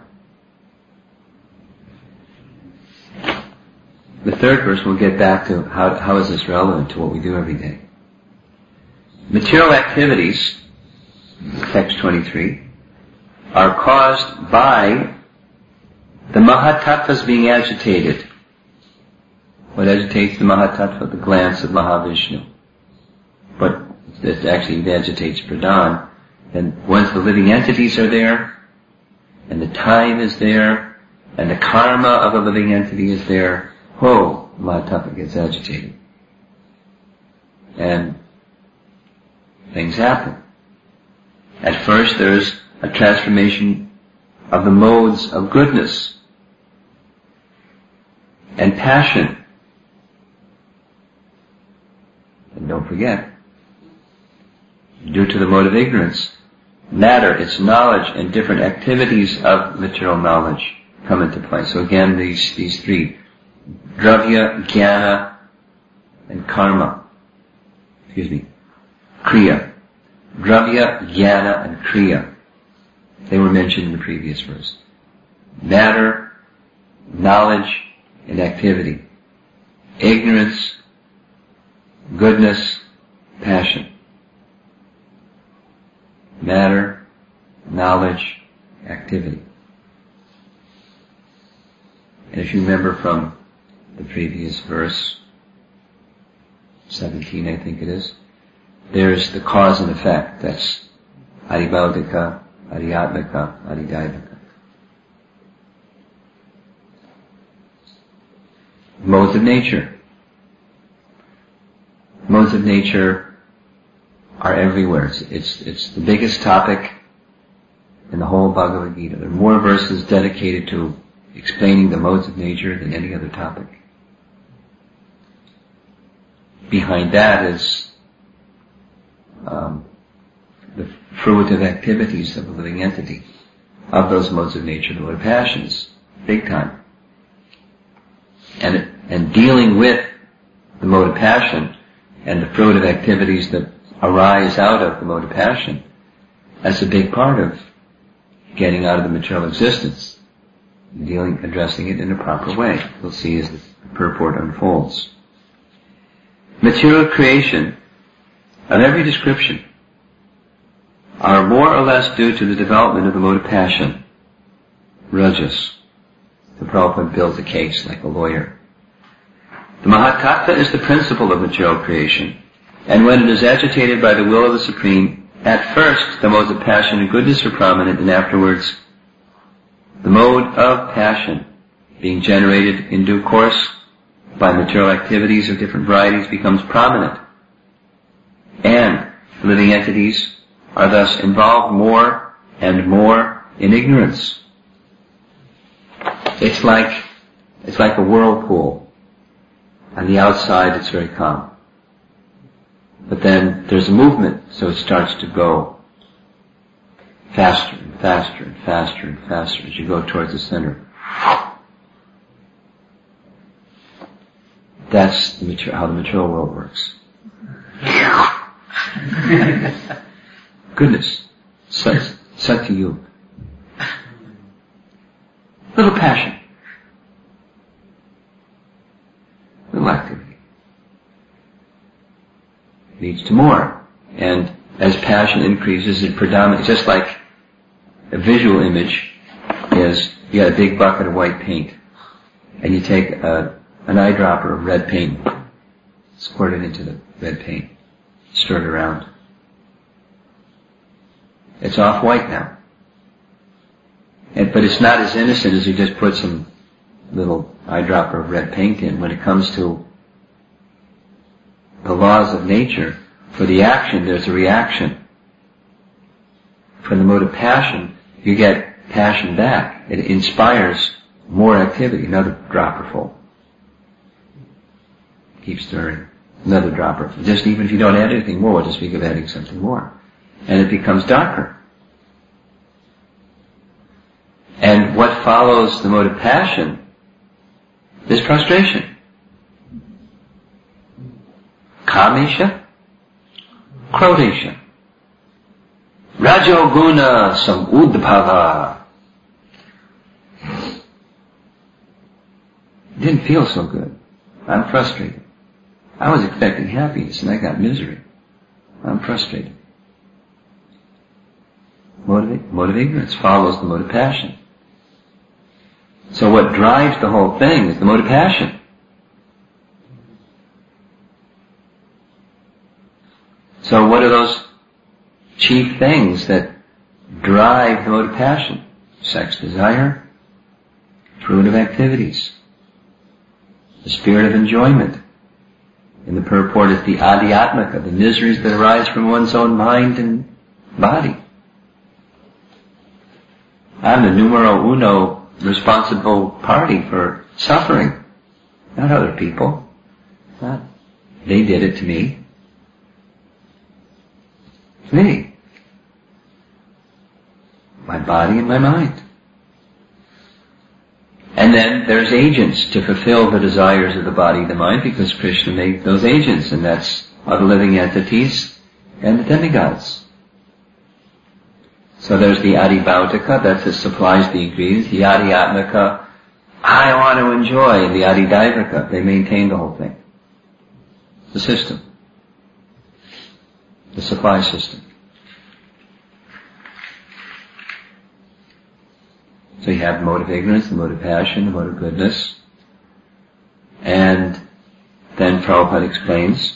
The third verse, we'll get back to how, how is this relevant to what we do every day. Material activities, text twenty-three, are caused by the Mahatattvas being agitated. What agitates the Mahatattva? The glance of Mahavishnu. But it actually agitates Pradhan. And once the living entities are there, and the time is there, and the karma of a living entity is there, whoa, Mahatattva gets agitated. And things happen. At first there's a transformation of the modes of goodness and passion. And don't forget, due to the mode of ignorance, matter, its knowledge, and different activities of material knowledge come into play. So again, these these three, dravya, jnana, and karma. Excuse me, kriya. Dravya, jnana, and kriya. They were mentioned in the previous verse. Matter, knowledge, and activity. Ignorance, goodness, passion. Matter, knowledge, activity. And if you remember from the previous verse, seventeen I think it is, there's the cause and effect. That's Adibhaudika, Adhyatmika, Adidaivika. Modes of nature. Modes of nature are everywhere. It's, it's, it's the biggest topic in the whole Bhagavad Gita. There are more verses dedicated to explaining the modes of nature than any other topic. Behind that is um, the fruitive activities of a living entity. Of those modes of nature, the mode of passions, big time. And, and dealing with the mode of passion and the fruitive activities that arise out of the mode of passion, that's a big part of getting out of the material existence, dealing, addressing it in a proper way. We'll see as the purport unfolds. Material creation of every description are more or less due to the development of the mode of passion, rajas. The Prabhupada builds a case like a lawyer. The Mahatattva is the principle of material creation. And when it is agitated by the will of the Supreme, at first the modes of passion and goodness are prominent, and afterwards the mode of passion, being generated in due course by material activities of different varieties, becomes prominent. And living entities are thus involved more and more in ignorance. It's like, it's like a whirlpool. On the outside it's very calm. But then there's a movement, so it starts to go faster and faster and faster and faster as you go towards the center. That's the mater- how the material world works. Goodness. Sat, Satyug. Little passion. Little activity. Leads to more. And as passion increases, it predominates, just like a visual image is, you got a big bucket of white paint, and you take a, an eyedropper of red paint, squirt it into the red paint, stir it around. It's off-white now. And, but it's not as innocent as you just put some little eyedropper of red paint in. When it comes to the laws of nature, for the action, there's a reaction. For the mode of passion, you get passion back. It inspires more activity. Another dropper full. Keep stirring. Another dropper. Just even if you don't add anything more, we'll just speak of adding something more. And it becomes darker. And what follows the mode of passion is frustration. Kamesha, Krodesha, Rajoguna samudbhava. Didn't feel so good. I'm frustrated. I was expecting happiness and I got misery. I'm frustrated. Mode of, mode of ignorance follows the mode of passion. So what drives the whole thing is the mode of passion. So what are those chief things that drive the mode of passion? Sex desire, fruitive activities, the spirit of enjoyment. In the purport is the adhyatmika, the miseries that arise from one's own mind and body. I'm the numero uno responsible party for suffering, not other people. Not they did it to me. It's me. My body and my mind. And then there's agents to fulfill the desires of the body and the mind, because Krishna made those agents, and that's other living entities and the demigods. So there's the adibhautika, that supplies the ingredients, the adhyatmika, I want to enjoy, and the adidaivika, they maintain the whole thing. The system. The supply system. So you have the mode of ignorance, the mode of passion, the mode of goodness. And then Prabhupada explains,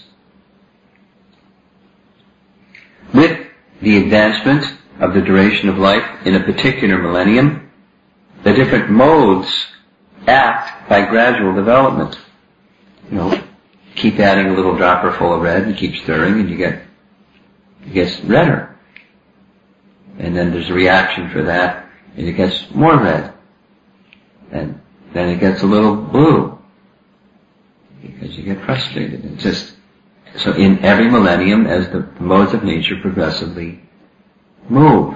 with the advancement of the duration of life in a particular millennium, the different modes act by gradual development. You know, keep adding a little dropper full of red and keep stirring and you get, it gets redder. And then there's a reaction for that. And it gets more red. And then it gets a little blue. Because you get frustrated. It's just, so in every millennium, as the modes of nature progressively move.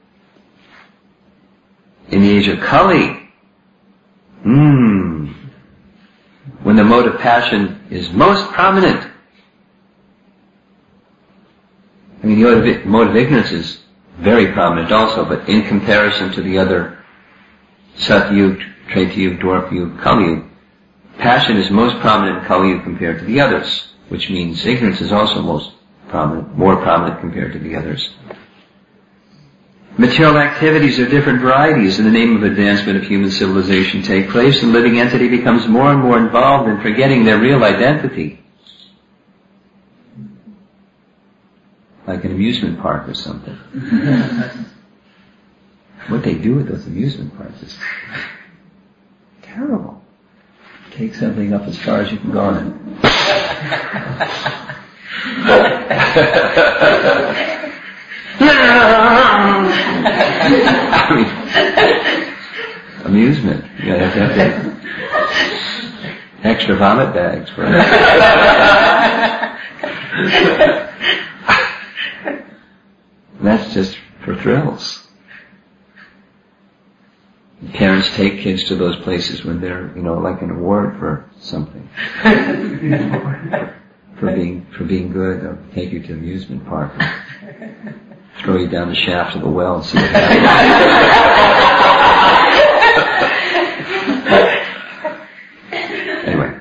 In the age of Kali, hmm, when the mode of passion is most prominent, I mean, the mode of ignorance is very prominent also, but in comparison to the other Satyug, Tretayug, Dwarpayug, Kaliyug, passion is most prominent in Kaliyug compared to the others, which means ignorance is also most prominent, more prominent compared to the others. Material activities of different varieties in the name of advancement of human civilization take place, and living entity becomes more and more involved in forgetting their real identity. Like an amusement park or something. What they do with those amusement parks is terrible. Take something up as far as you can go on it. I mean, amusement. You have to have the extra vomit bags for it. That's just for thrills. Parents take kids to those places when they're, you know, like an award for something. for being for being good, they'll take you to an amusement park. throw you down the shaft of the well and see what happens. Anyway.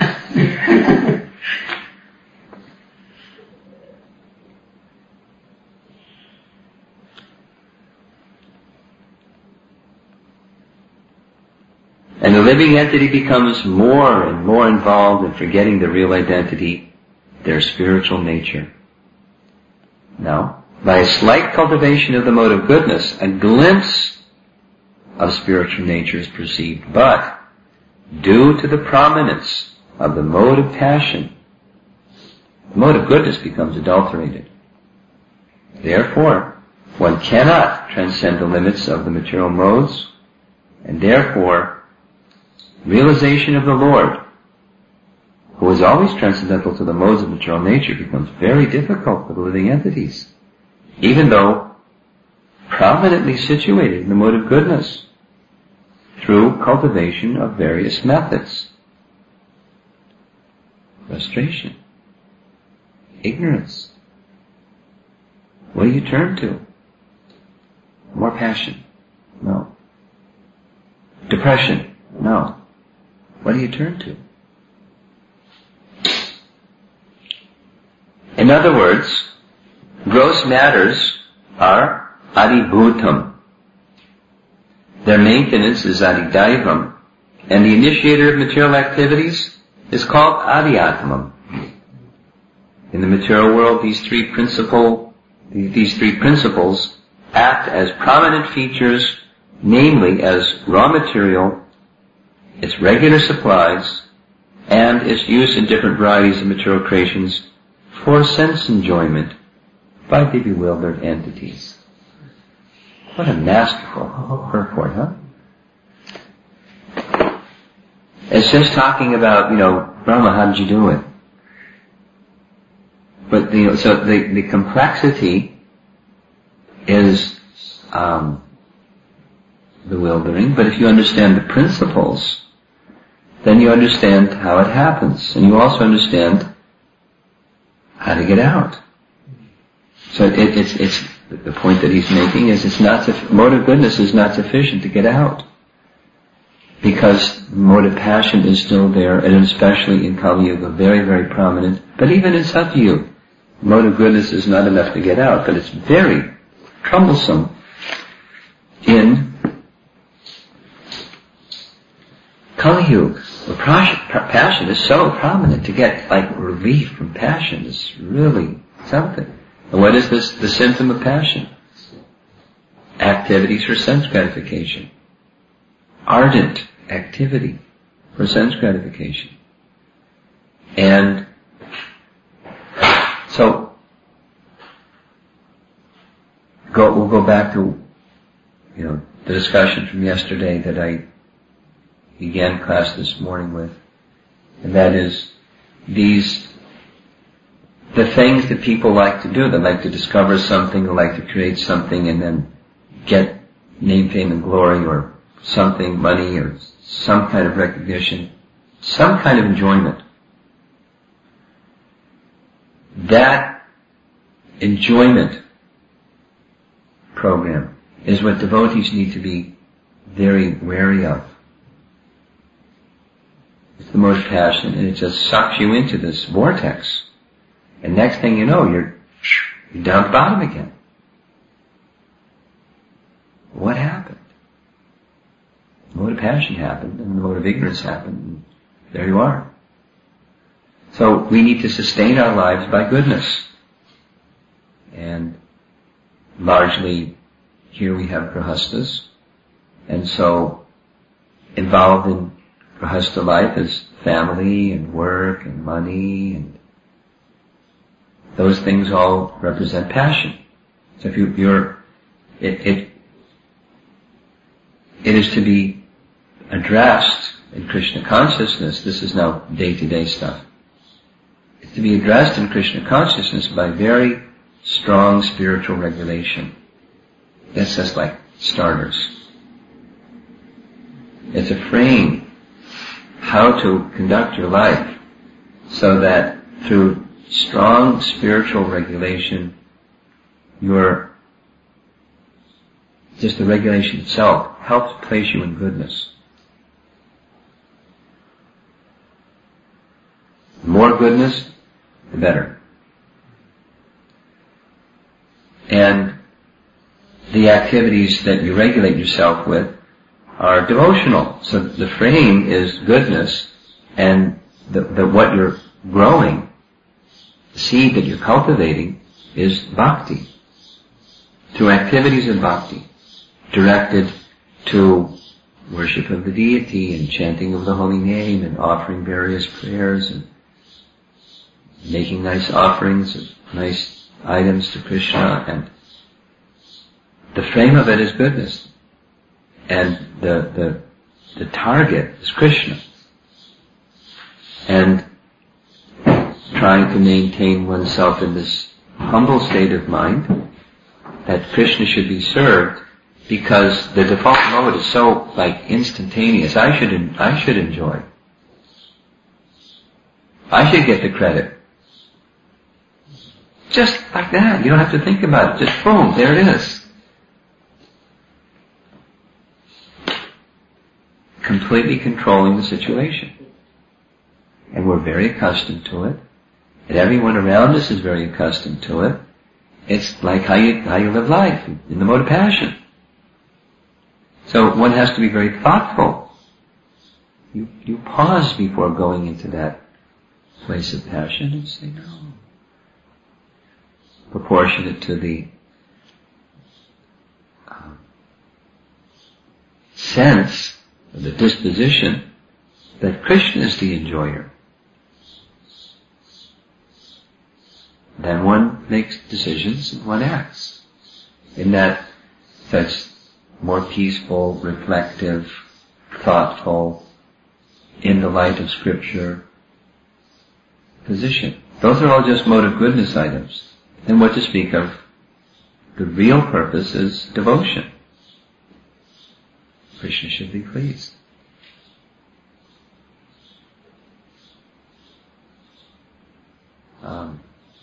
And the living entity becomes more and more involved in forgetting the real identity, their spiritual nature. Now, by a slight cultivation of the mode of goodness, a glimpse of spiritual nature is perceived, but due to the prominence of the mode of passion, the mode of goodness becomes adulterated. Therefore, one cannot transcend the limits of the material modes, and therefore, realization of the Lord, who is always transcendental to the modes of material nature, becomes very difficult for the living entities, even though prominently situated in the mode of goodness, through cultivation of various methods. Frustration, ignorance. What do you turn to? More passion? No. Depression? No. What do you turn to? In other words, gross matters are adibhutam. Their maintenance is adidaivam, and the initiator of material activities is called adiatmam. In the material world, these three principal, these three principles act as prominent features, namely as raw material, its regular supplies, and its use in different varieties of material creations for sense enjoyment by the bewildered entities. What a masterful purport, huh? It's just talking about, you know, Brahma, how did you do it? But the, so the, the complexity is um, bewildering, but if you understand the principles, then you understand how it happens, and you also understand how to get out. So it, it's, it's, the point that he's making is it's not, mode of goodness is not sufficient to get out. Because mode of passion is still there, and especially in Kali Yuga, very, very prominent. But even in Satyuga, mode of goodness is not enough to get out, but it's very troublesome in Kali Yuga, where passion is so prominent. To get like relief from passion is really something. And what is this? The symptom of passion? Activities for sense gratification. Ardent activity for sense gratification. And so, go, we'll go back to, you know, the discussion from yesterday that I began class this morning with, and that is these, the things that people like to do. They like to discover something, they like to create something and then get name, fame, and glory, or something, money, or some kind of recognition, some kind of enjoyment. That enjoyment program is what devotees need to be very wary of. It's the most passion, and it just sucks you into this vortex. And next thing you know, you're, you're down at the bottom again. What happened? The mode of passion happened, and the mode of ignorance happened, and there you are. So we need to sustain our lives by goodness. And largely, here we have grahastas, and so involved in grahasta life is family and work and money, and those things all represent passion. So if you, you're, it, it, it is to be addressed in Krishna consciousness. This is now day-to-day stuff. It's to be addressed in Krishna consciousness by very strong spiritual regulation. That's just like starters. It's a frame how to conduct your life so that through strong spiritual regulation, your just the regulation itself, helps place you in goodness. The more goodness, the better. And the activities that you regulate yourself with are devotional. So the frame is goodness, and the, the, what you're growing, the seed that you're cultivating, is bhakti. Through activities of bhakti, directed to worship of the deity and chanting of the holy name and offering various prayers and making nice offerings of nice items to Krishna, and the frame of it is goodness. And the, the, the target is Krishna. And trying to maintain oneself in this humble state of mind that Krishna should be served, because the default mode is so like instantaneous. I should, I should enjoy. I should get the credit. Just like that. You don't have to think about it. Just boom, there it is. Completely controlling the situation. And we're very accustomed to it. And everyone around us is very accustomed to it. It's like how you, how you live life, in the mode of passion. So one has to be very thoughtful. You, you pause before going into that place of passion and say, no. Proportionate to the um, sense, the disposition that Krishna is the enjoyer. Then one makes decisions and one acts in that that's more peaceful, reflective, thoughtful, in the light of scripture position. Those are all just mode of goodness items. And what to speak of, the real purpose is devotion. Krishna should be pleased. Um,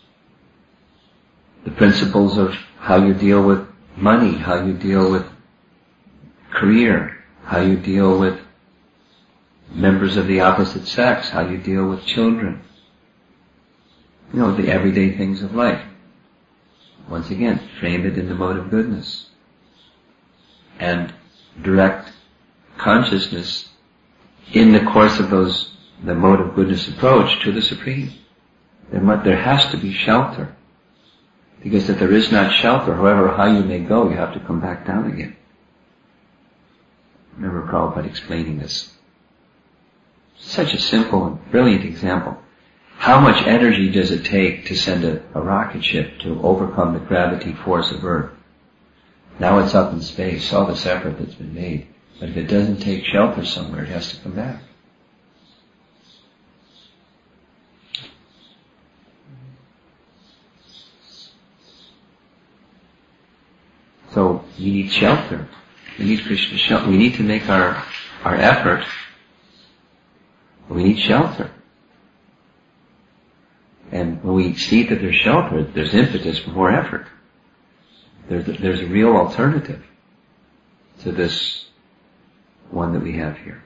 the principles of how you deal with money, how you deal with career, how you deal with members of the opposite sex, how you deal with children. You know, the everyday things of life. Once again, frame it in the mode of goodness. And direct consciousness in the course of those, the mode of goodness approach to the Supreme. There, must, there has to be shelter. Because if there is not shelter, however high you may go, you have to come back down again. I remember Prabhupada explaining this. Such a simple and brilliant example. How much energy does it take to send a, a rocket ship to overcome the gravity force of Earth? Now it's up in space, all this effort that's been made. But if it doesn't take shelter somewhere, it has to come back. So we need shelter. We need Krishna's shelter. We need to make our, our effort. We need shelter. And when we see that there's shelter, there's impetus for more effort. There's a, there's a real alternative to this one that we have here.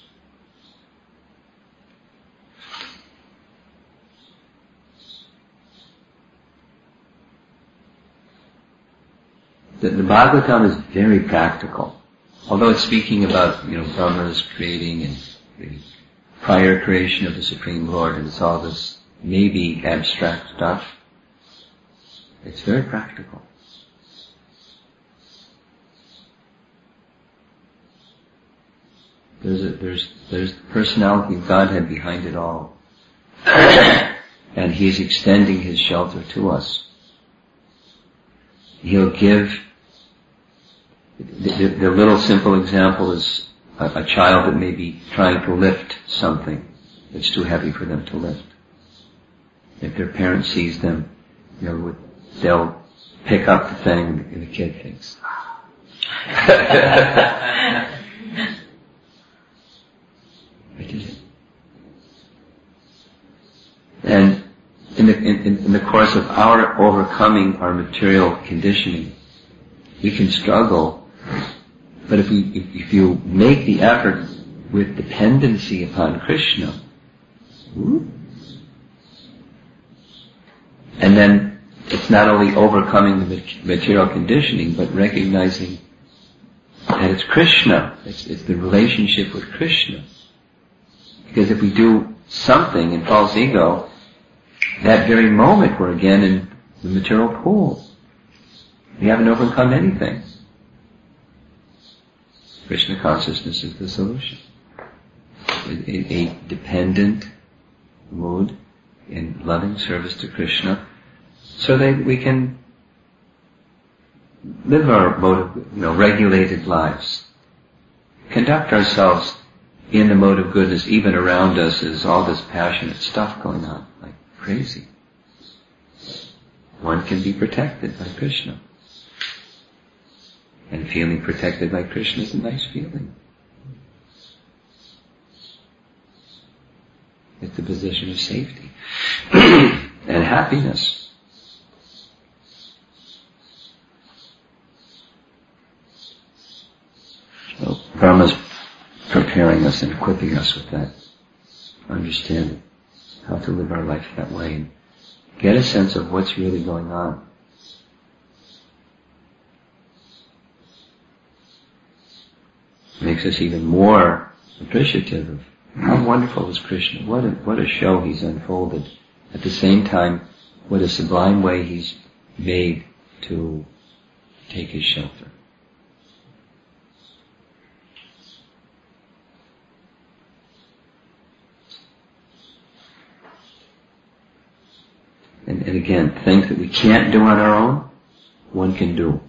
The, the Bhagavatam is very practical. Although it's speaking about, you know, Brahma's creating and the prior creation of the Supreme Lord, and it's all this maybe abstract stuff, it's very practical. There's a, there's there's the personality of Godhead behind it all, and He's extending His shelter to us. He'll give. The, the, the little simple example is a, a child that may be trying to lift something that's too heavy for them to lift. If their parent sees them, you know, with, they'll pick up the thing, and the kid thinks, I did it. And in the, in, in the course of our overcoming our material conditioning, we can struggle But if, we, if, if you make the effort with dependency upon Krishna, and then it's not only overcoming the material conditioning, but recognizing that it's Krishna, it's, it's the relationship with Krishna. Because if we do something in false ego, that very moment we're again in the material pool. We haven't overcome anything. Krishna consciousness is the solution. A, a dependent mood in loving service to Krishna, so that we can live our mode of, you know, regulated lives. Conduct ourselves in the mode of goodness. Even around us is all this passionate stuff going on, like crazy. One can be protected by Krishna. And feeling protected by Krishna is a nice feeling. It's a position of safety and happiness. So Brahma's preparing us and equipping us with that understanding, how to live our life that way and get a sense of what's really going on. Makes us even more appreciative of how wonderful is Krishna. What a, what a show he's unfolded. At the same time, what a sublime way he's made to take his shelter. And, and again, things that we can't do on our own, one can do.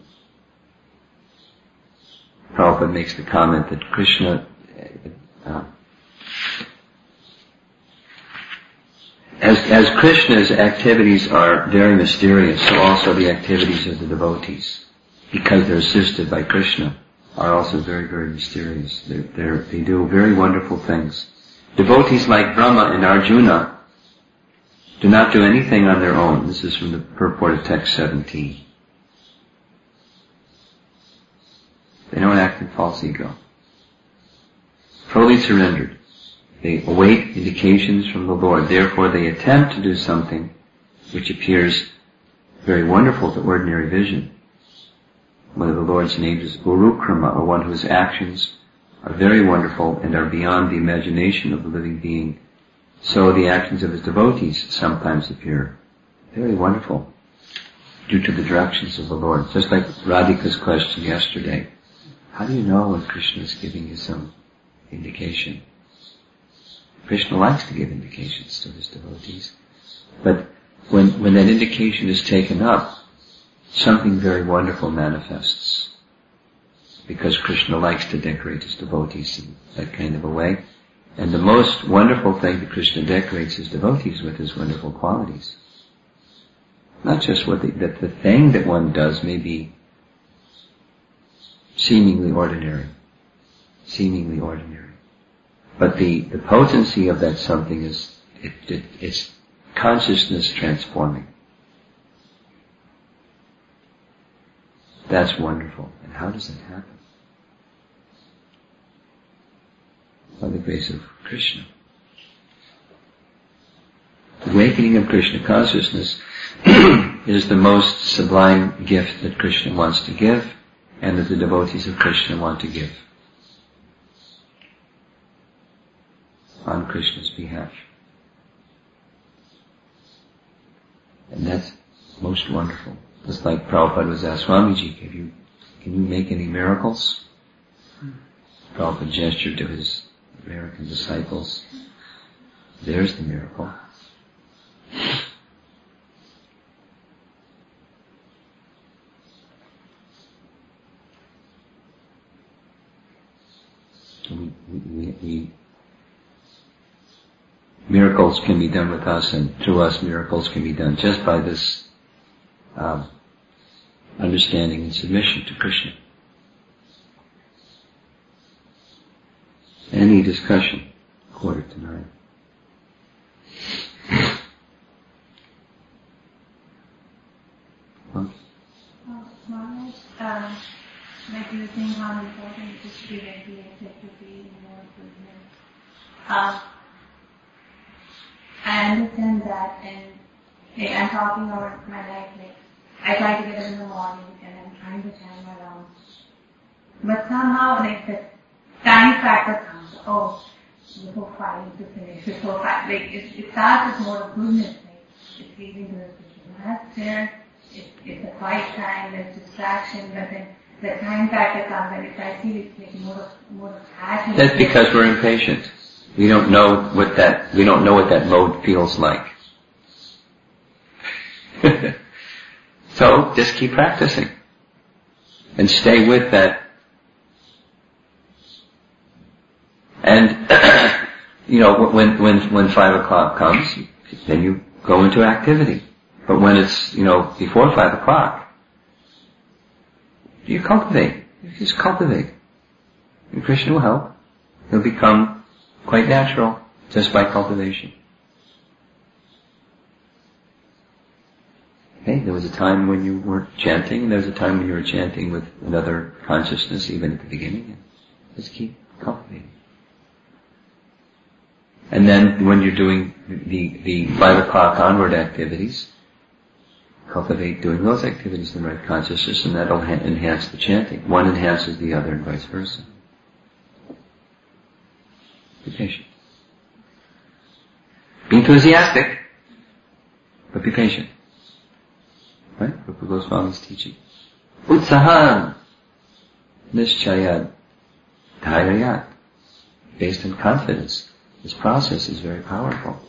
Prabhupada makes the comment that Krishna, uh, as, as Krishna's activities are very mysterious, so also the activities of the devotees, because they're assisted by Krishna, are also very, very mysterious. They're, they're, they do very wonderful things. Devotees like Brahma and Arjuna do not do anything on their own. This is from the purport of text seventeen. They don't act in false ego. Fully surrendered. They await indications from the Lord. Therefore they attempt to do something which appears very wonderful to ordinary vision. One of the Lord's names is Urukrama, or one whose actions are very wonderful and are beyond the imagination of the living being. So the actions of his devotees sometimes appear very wonderful due to the directions of the Lord. Just like Radhika's question yesterday. How do you know when Krishna is giving you some indication? Krishna likes to give indications to his devotees. But when, when that indication is taken up, something very wonderful manifests. Because Krishna likes to decorate his devotees in that kind of a way. And the most wonderful thing that Krishna decorates his devotees with is wonderful qualities. Not just what the, that the thing that one does may be seemingly ordinary. Seemingly ordinary. But the, the potency of that something is, it, it, it's consciousness transforming. That's wonderful. And how does that happen? By the grace of Krishna. The awakening of Krishna consciousness is the most sublime gift that Krishna wants to give, and that the devotees of Krishna want to give on Krishna's behalf. And that's most wonderful. Just like Prabhupada was asked, Swamiji, have you, can you make any miracles? Prabhupada gestured to his American disciples. There's the miracle. We, we, we, miracles can be done with us, and through us miracles can be done just by this um, understanding and submission to Krishna. Any discussion? Quarter to nine. Well, Maharaj, uh, like you were saying how important it is to be regulated, to be in more goodness. Um, I understand that, and like, I'm talking about my life, like, I try to get up in the morning and I'm trying to chant my rounds. But somehow, like, the time factor comes. Oh, before five to finish, before five. Like, it, it starts with more of goodness, like, it's leading to the Krishna master, it, it's a quiet time, there's distraction, but then the time factor comes and if I feel it's like more of, more of passion. That's because we're impatient. We don't know what that, we don't know what that mode feels like. So, just keep practicing. And stay with that. And, you know, when, when, when five o'clock comes, then you go into activity. But when it's, you know, before five o'clock, you cultivate. You just cultivate. And Krishna will help. He'll become quite natural just by cultivation. Okay, there was a time when you weren't chanting, and there was a time when you were chanting with another consciousness, even at the beginning. Just keep cultivating. And then when you're doing the, the five o'clock onward activities, cultivate doing those activities in the right consciousness, and that'll ha- enhance the chanting. One enhances the other and vice versa. Be patient. Be enthusiastic, but be patient. Right? Rupa Goswami's teaching. Utsahan nischayad dhairayat. Based on confidence. This process is very powerful.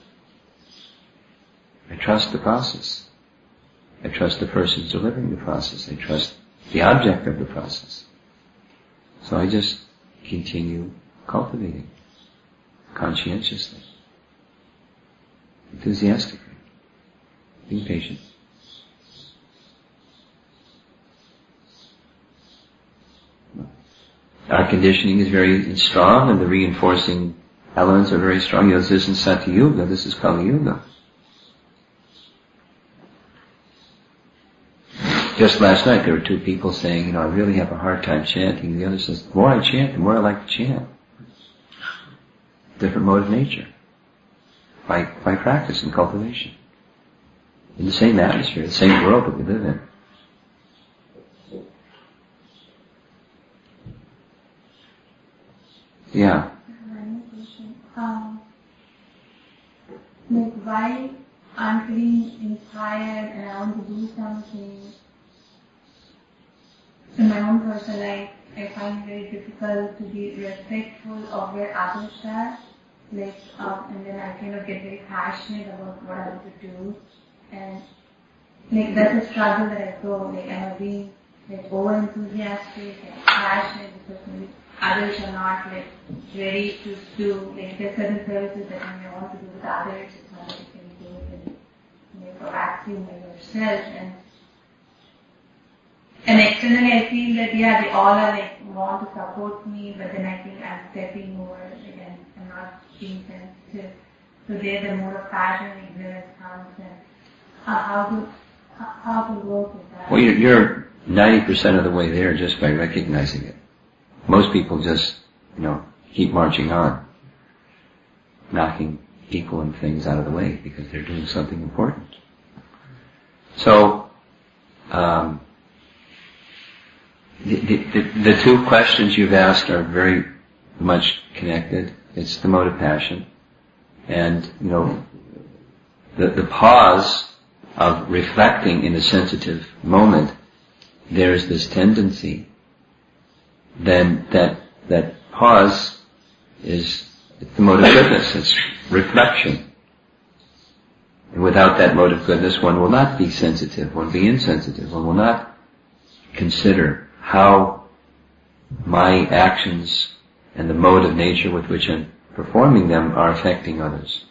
I trust the process. I trust the person delivering the process. I trust the object of the process. So I just continue cultivating conscientiously, enthusiastically, being patient. Our conditioning is very strong, and the reinforcing elements are very strong. You know, this isn't Satya Yuga, this is Kali Yuga. Just last night there were two people saying, you know, I really have a hard time chanting. The other says, the more I chant, the more I like to chant. Different mode of nature. By, by practice and cultivation. In the same atmosphere, the same world that we live in. Yeah. Um, like why I'm feeling inspired and I want to do something in my own personal life, I find it very difficult to be respectful of where others are. Like, um, and then I kind of get very passionate about what I want to do. And like that's a struggle that I go. Like, am I being like over enthusiastic and passionate because maybe others are not like ready to do, like there's certain services that you may want to do with others, it's not that you can do it in, you know, proactive by yourself. And and externally I feel that yeah, they all are like want to support me, but then I think I'm stepping over and I'm not being sensitive. So there the more of passion and ignorance comes, and uh, how to how to work with that. Well, you're, you're ninety percent of the way there just by recognizing it. Most people just, you know, keep marching on, knocking people and things out of the way because they're doing something important. So, um, the, the, the two questions you've asked are very much connected. It's the mode of passion, and you know, the the pause of reflecting in a sensitive moment. There's this tendency. Then that that pause is the mode of goodness. It's reflection. And without that mode of goodness, one will not be sensitive. One will be insensitive. One will not consider how my actions and the mode of nature with which I'm performing them are affecting others.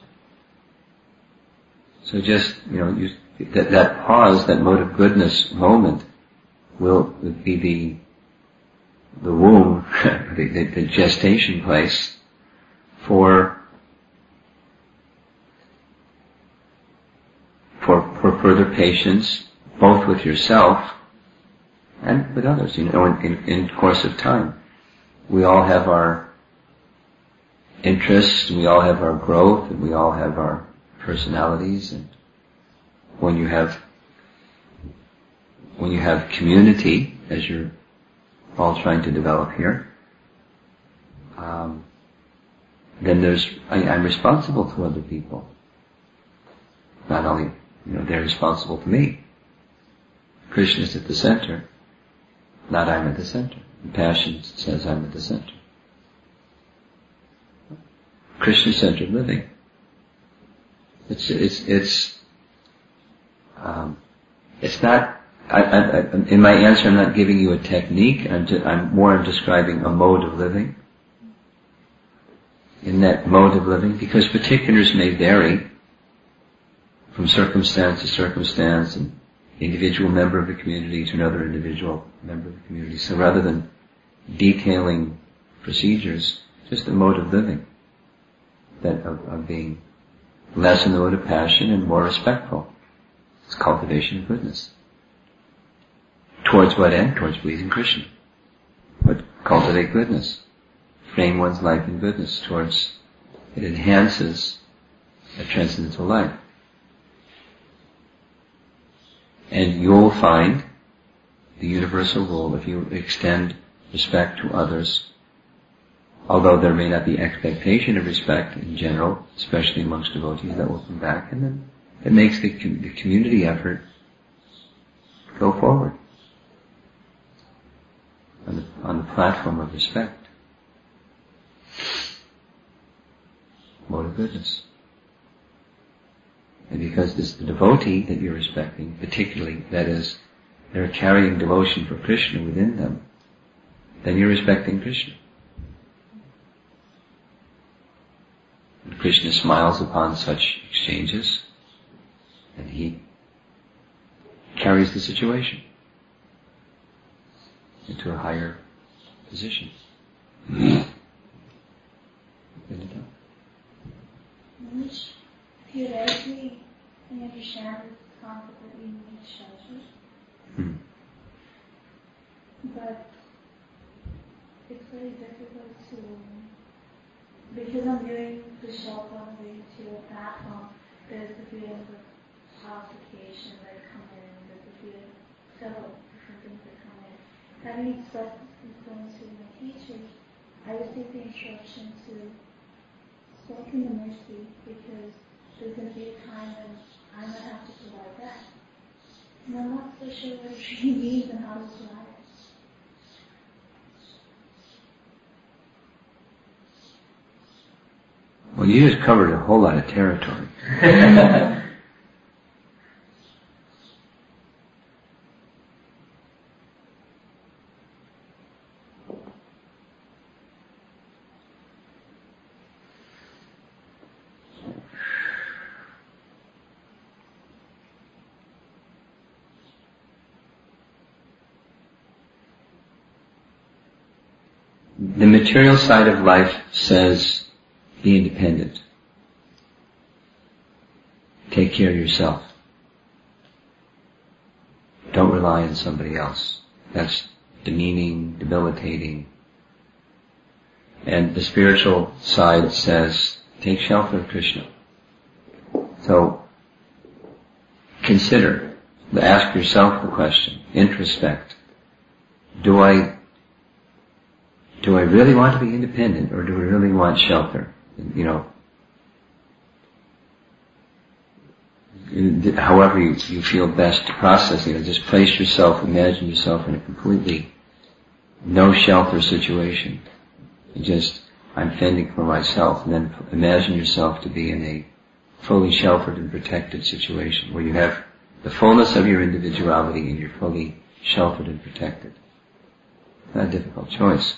So just, you know, you, that, that pause, that mode of goodness moment will be the the womb, the, the, the gestation place for, for for further patience, both with yourself and with others, you know, in, in, in course of time. We all have our interests, and we all have our growth, and we all have our personalities, and when you have when you have community, as you're all trying to develop here, um, then there's I, I'm responsible to other people. Not only, you know, they're responsible to me. Krishna is at the center, not I'm at the center. Passion says I'm at the center. Krishna-centered living. It's it's it's um, it's not. I, I, I, in my answer, I'm not giving you a technique. I'm, de- I'm more describing a mode of living. In that mode of living, because particulars may vary from circumstance to circumstance, and individual member of the community to another individual member of the community. So rather than detailing procedures, just a mode of living, that of, of being less in the mode of passion and more respectful. It's cultivation of goodness. Towards what end? Towards pleasing Krishna. But cultivate goodness. Frame one's life in goodness towards, it enhances a transcendental life. And you'll find the universal rule, if you extend respect to others, although there may not be expectation of respect in general, especially amongst devotees, that will come back, and then it makes the, com- the community effort go forward on the, on the platform of respect. Mode of goodness. And because this the devotee that you're respecting, particularly, that is, they're carrying devotion for Krishna within them, then you're respecting Krishna. And Krishna smiles upon such exchanges, and he carries the situation into a higher position. Theoretically, I understand this concept that we need shelter, Hmm. but it's very difficult to, because I'm doing the shelter on the way to a platform, there's the feelings of qualification that come in, there's the feeling of several different things that come in. Having expressed this concern to my teachers, I received the instruction to walk in the mercy, because there's going to be a time when I might have to provide that. And I'm not so sure what it really means and how to apply it. Well, you just covered a whole lot of territory. The material side of life says, be independent. Take care of yourself. Don't rely on somebody else. That's demeaning, debilitating. And the spiritual side says, take shelter of Krishna. So, consider, ask yourself the question, introspect. Do I Do I really want to be independent, or do I really want shelter? You know, however you, you feel best to process, you know, just place yourself, imagine yourself in a completely no shelter situation. You just, I'm fending for myself, and then imagine yourself to be in a fully sheltered and protected situation where you have the fullness of your individuality and you're fully sheltered and protected. Not a difficult choice.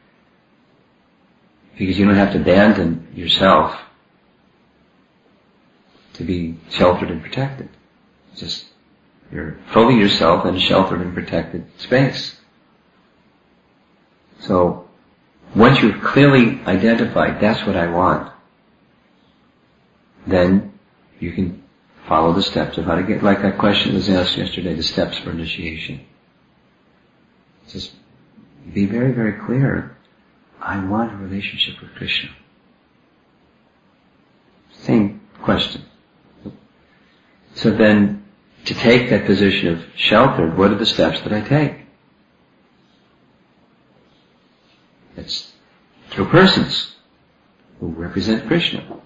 Because you don't have to abandon yourself to be sheltered and protected. It's just, you're fully yourself in a sheltered and protected space. So, once you've clearly identified, that's what I want, then you can follow the steps of how to get, like that question was asked yesterday, the steps for initiation. Just be very, very clear. I want a relationship with Krishna. Same question. So then, to take that position of shelter, what are the steps that I take? It's through persons who represent Krishna.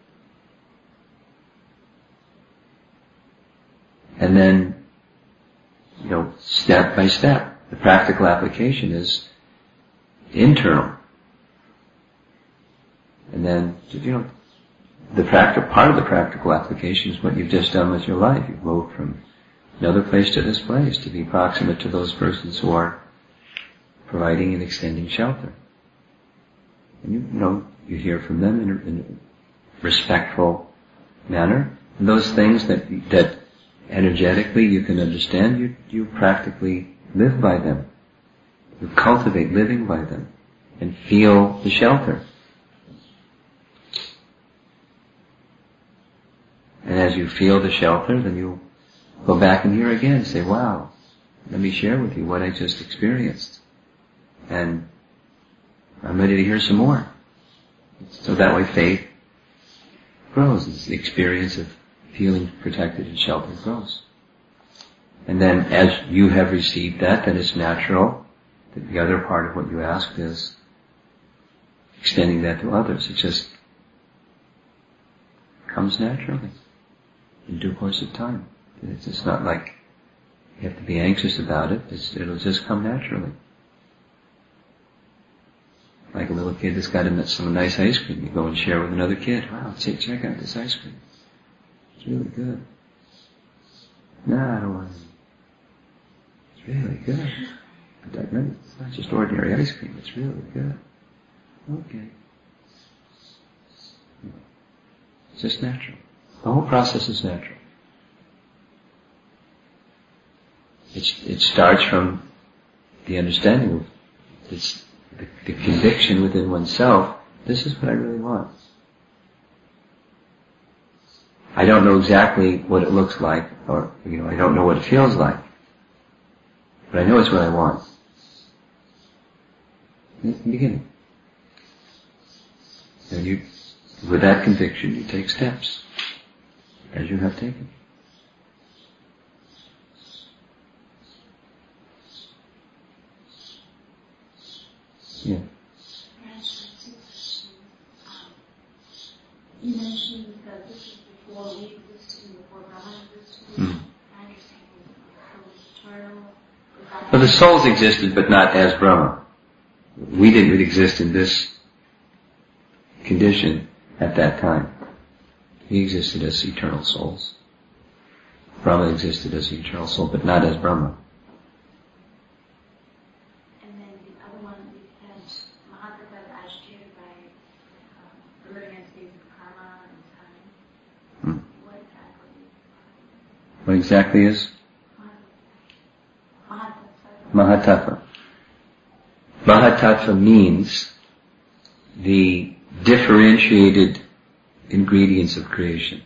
And then, you know, step by step, the practical application is internal. And then, you know, the practical part of the practical application is what you've just done with your life. You've moved from another place to this place to be proximate to those persons who are providing and extending shelter. And you, you know, you hear from them in a, in a respectful manner. And those things that that energetically you can understand, you you practically live by them. You cultivate living by them and feel the shelter. And as you feel the shelter, then you go back and hear again, say, wow, let me share with you what I just experienced. And I'm ready to hear some more. So that way faith grows. It's the experience of feeling protected and sheltered grows. And then as you have received that, then it's natural that the other part of what you asked is extending that to others. It just comes naturally in due course of time. It's just not like you have to be anxious about it. It's, it'll just come naturally. Like a little kid that's got him some nice ice cream. You go and share with another kid. Wow, check, check out this ice cream. It's really good. No, I don't want it. It's really good. But it's not just ordinary ice cream. It's really good. Okay. It's just natural. The whole process is natural. It's, it starts from the understanding of this, the, the conviction within oneself, this is what I really want. I don't know exactly what it looks like, or, you know, I don't know what it feels like, but I know it's what I want. That's the beginning. And you, with that conviction, you take steps, as you have taken. Yeah. You mentioned that this is before we existed, before Brahma existed. Mm. I understand the soul is eternal. Well, the souls existed, but not as Brahma. We didn't exist in this condition at that time. We existed as eternal souls. Brahma existed as the eternal soul, but not as Brahma. And then the other one, we had Mahatma agitated by um, the living entities of karma and time. Hmm. What exactly? What exactly is? Mahatattva. Mahatattva. Mahatattva means the differentiated ingredients of creation.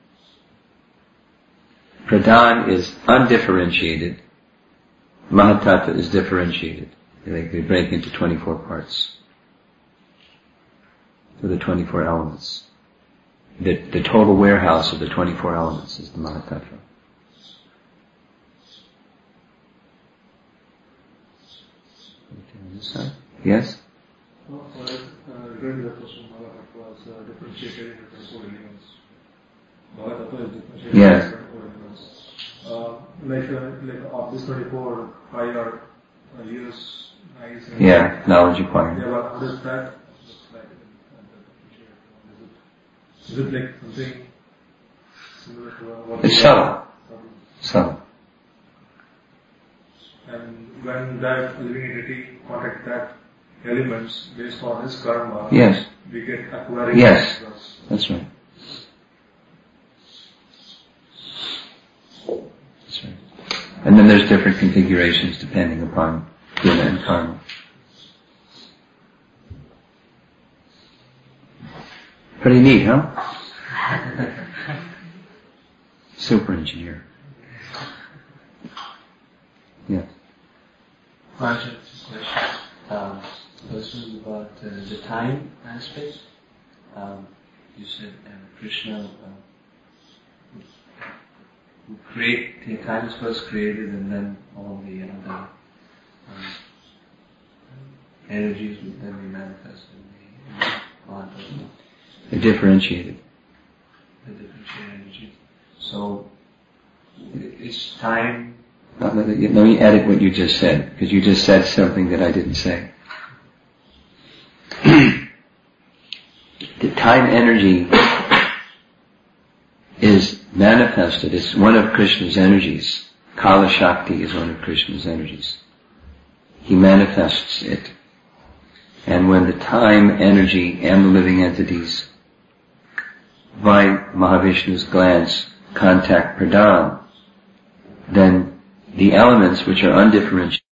Pradhan is undifferentiated. Mahatattva is differentiated. They, they break into twenty-four parts. So the twenty-four elements. The, the total warehouse of the twenty-four elements is the Mahatattva. Yes? Well, I uh, read the question Mahatattva was uh, differentiated in different four elements. Mahatattva is differentiated Yes. in different four elements. Uh, like, uh, like of this twenty-four, five are uh, use, nice, and Yeah, knowledge yeah, acquired. but how does that look like? Is it, is it like something similar to uh, what It's we subtle. have? Subtle. And when that living entity contact that elements based on his karma, Yes. we get acquiring. Yes. Plus. That's right. That's right. And then there's different configurations depending upon guna and karma. Pretty neat, huh? Super engineer. Yeah. Question, question. Um, first was about uh, the time aspect. Um, you said uh, Krishna uh, who create, the time is first created and then all the other um, energies would then be manifested in the quantum. They're differentiated. The differentiated energies. So, is time... Let me, let me edit what you just said, because you just said something that I didn't say. The time energy is manifested. It's one of Krishna's energies. Kala Shakti is one of Krishna's energies. He manifests it. And when the time energy and the living entities, by Mahavishnu's glance, contact Pradhan, then the elements which are undifferentiated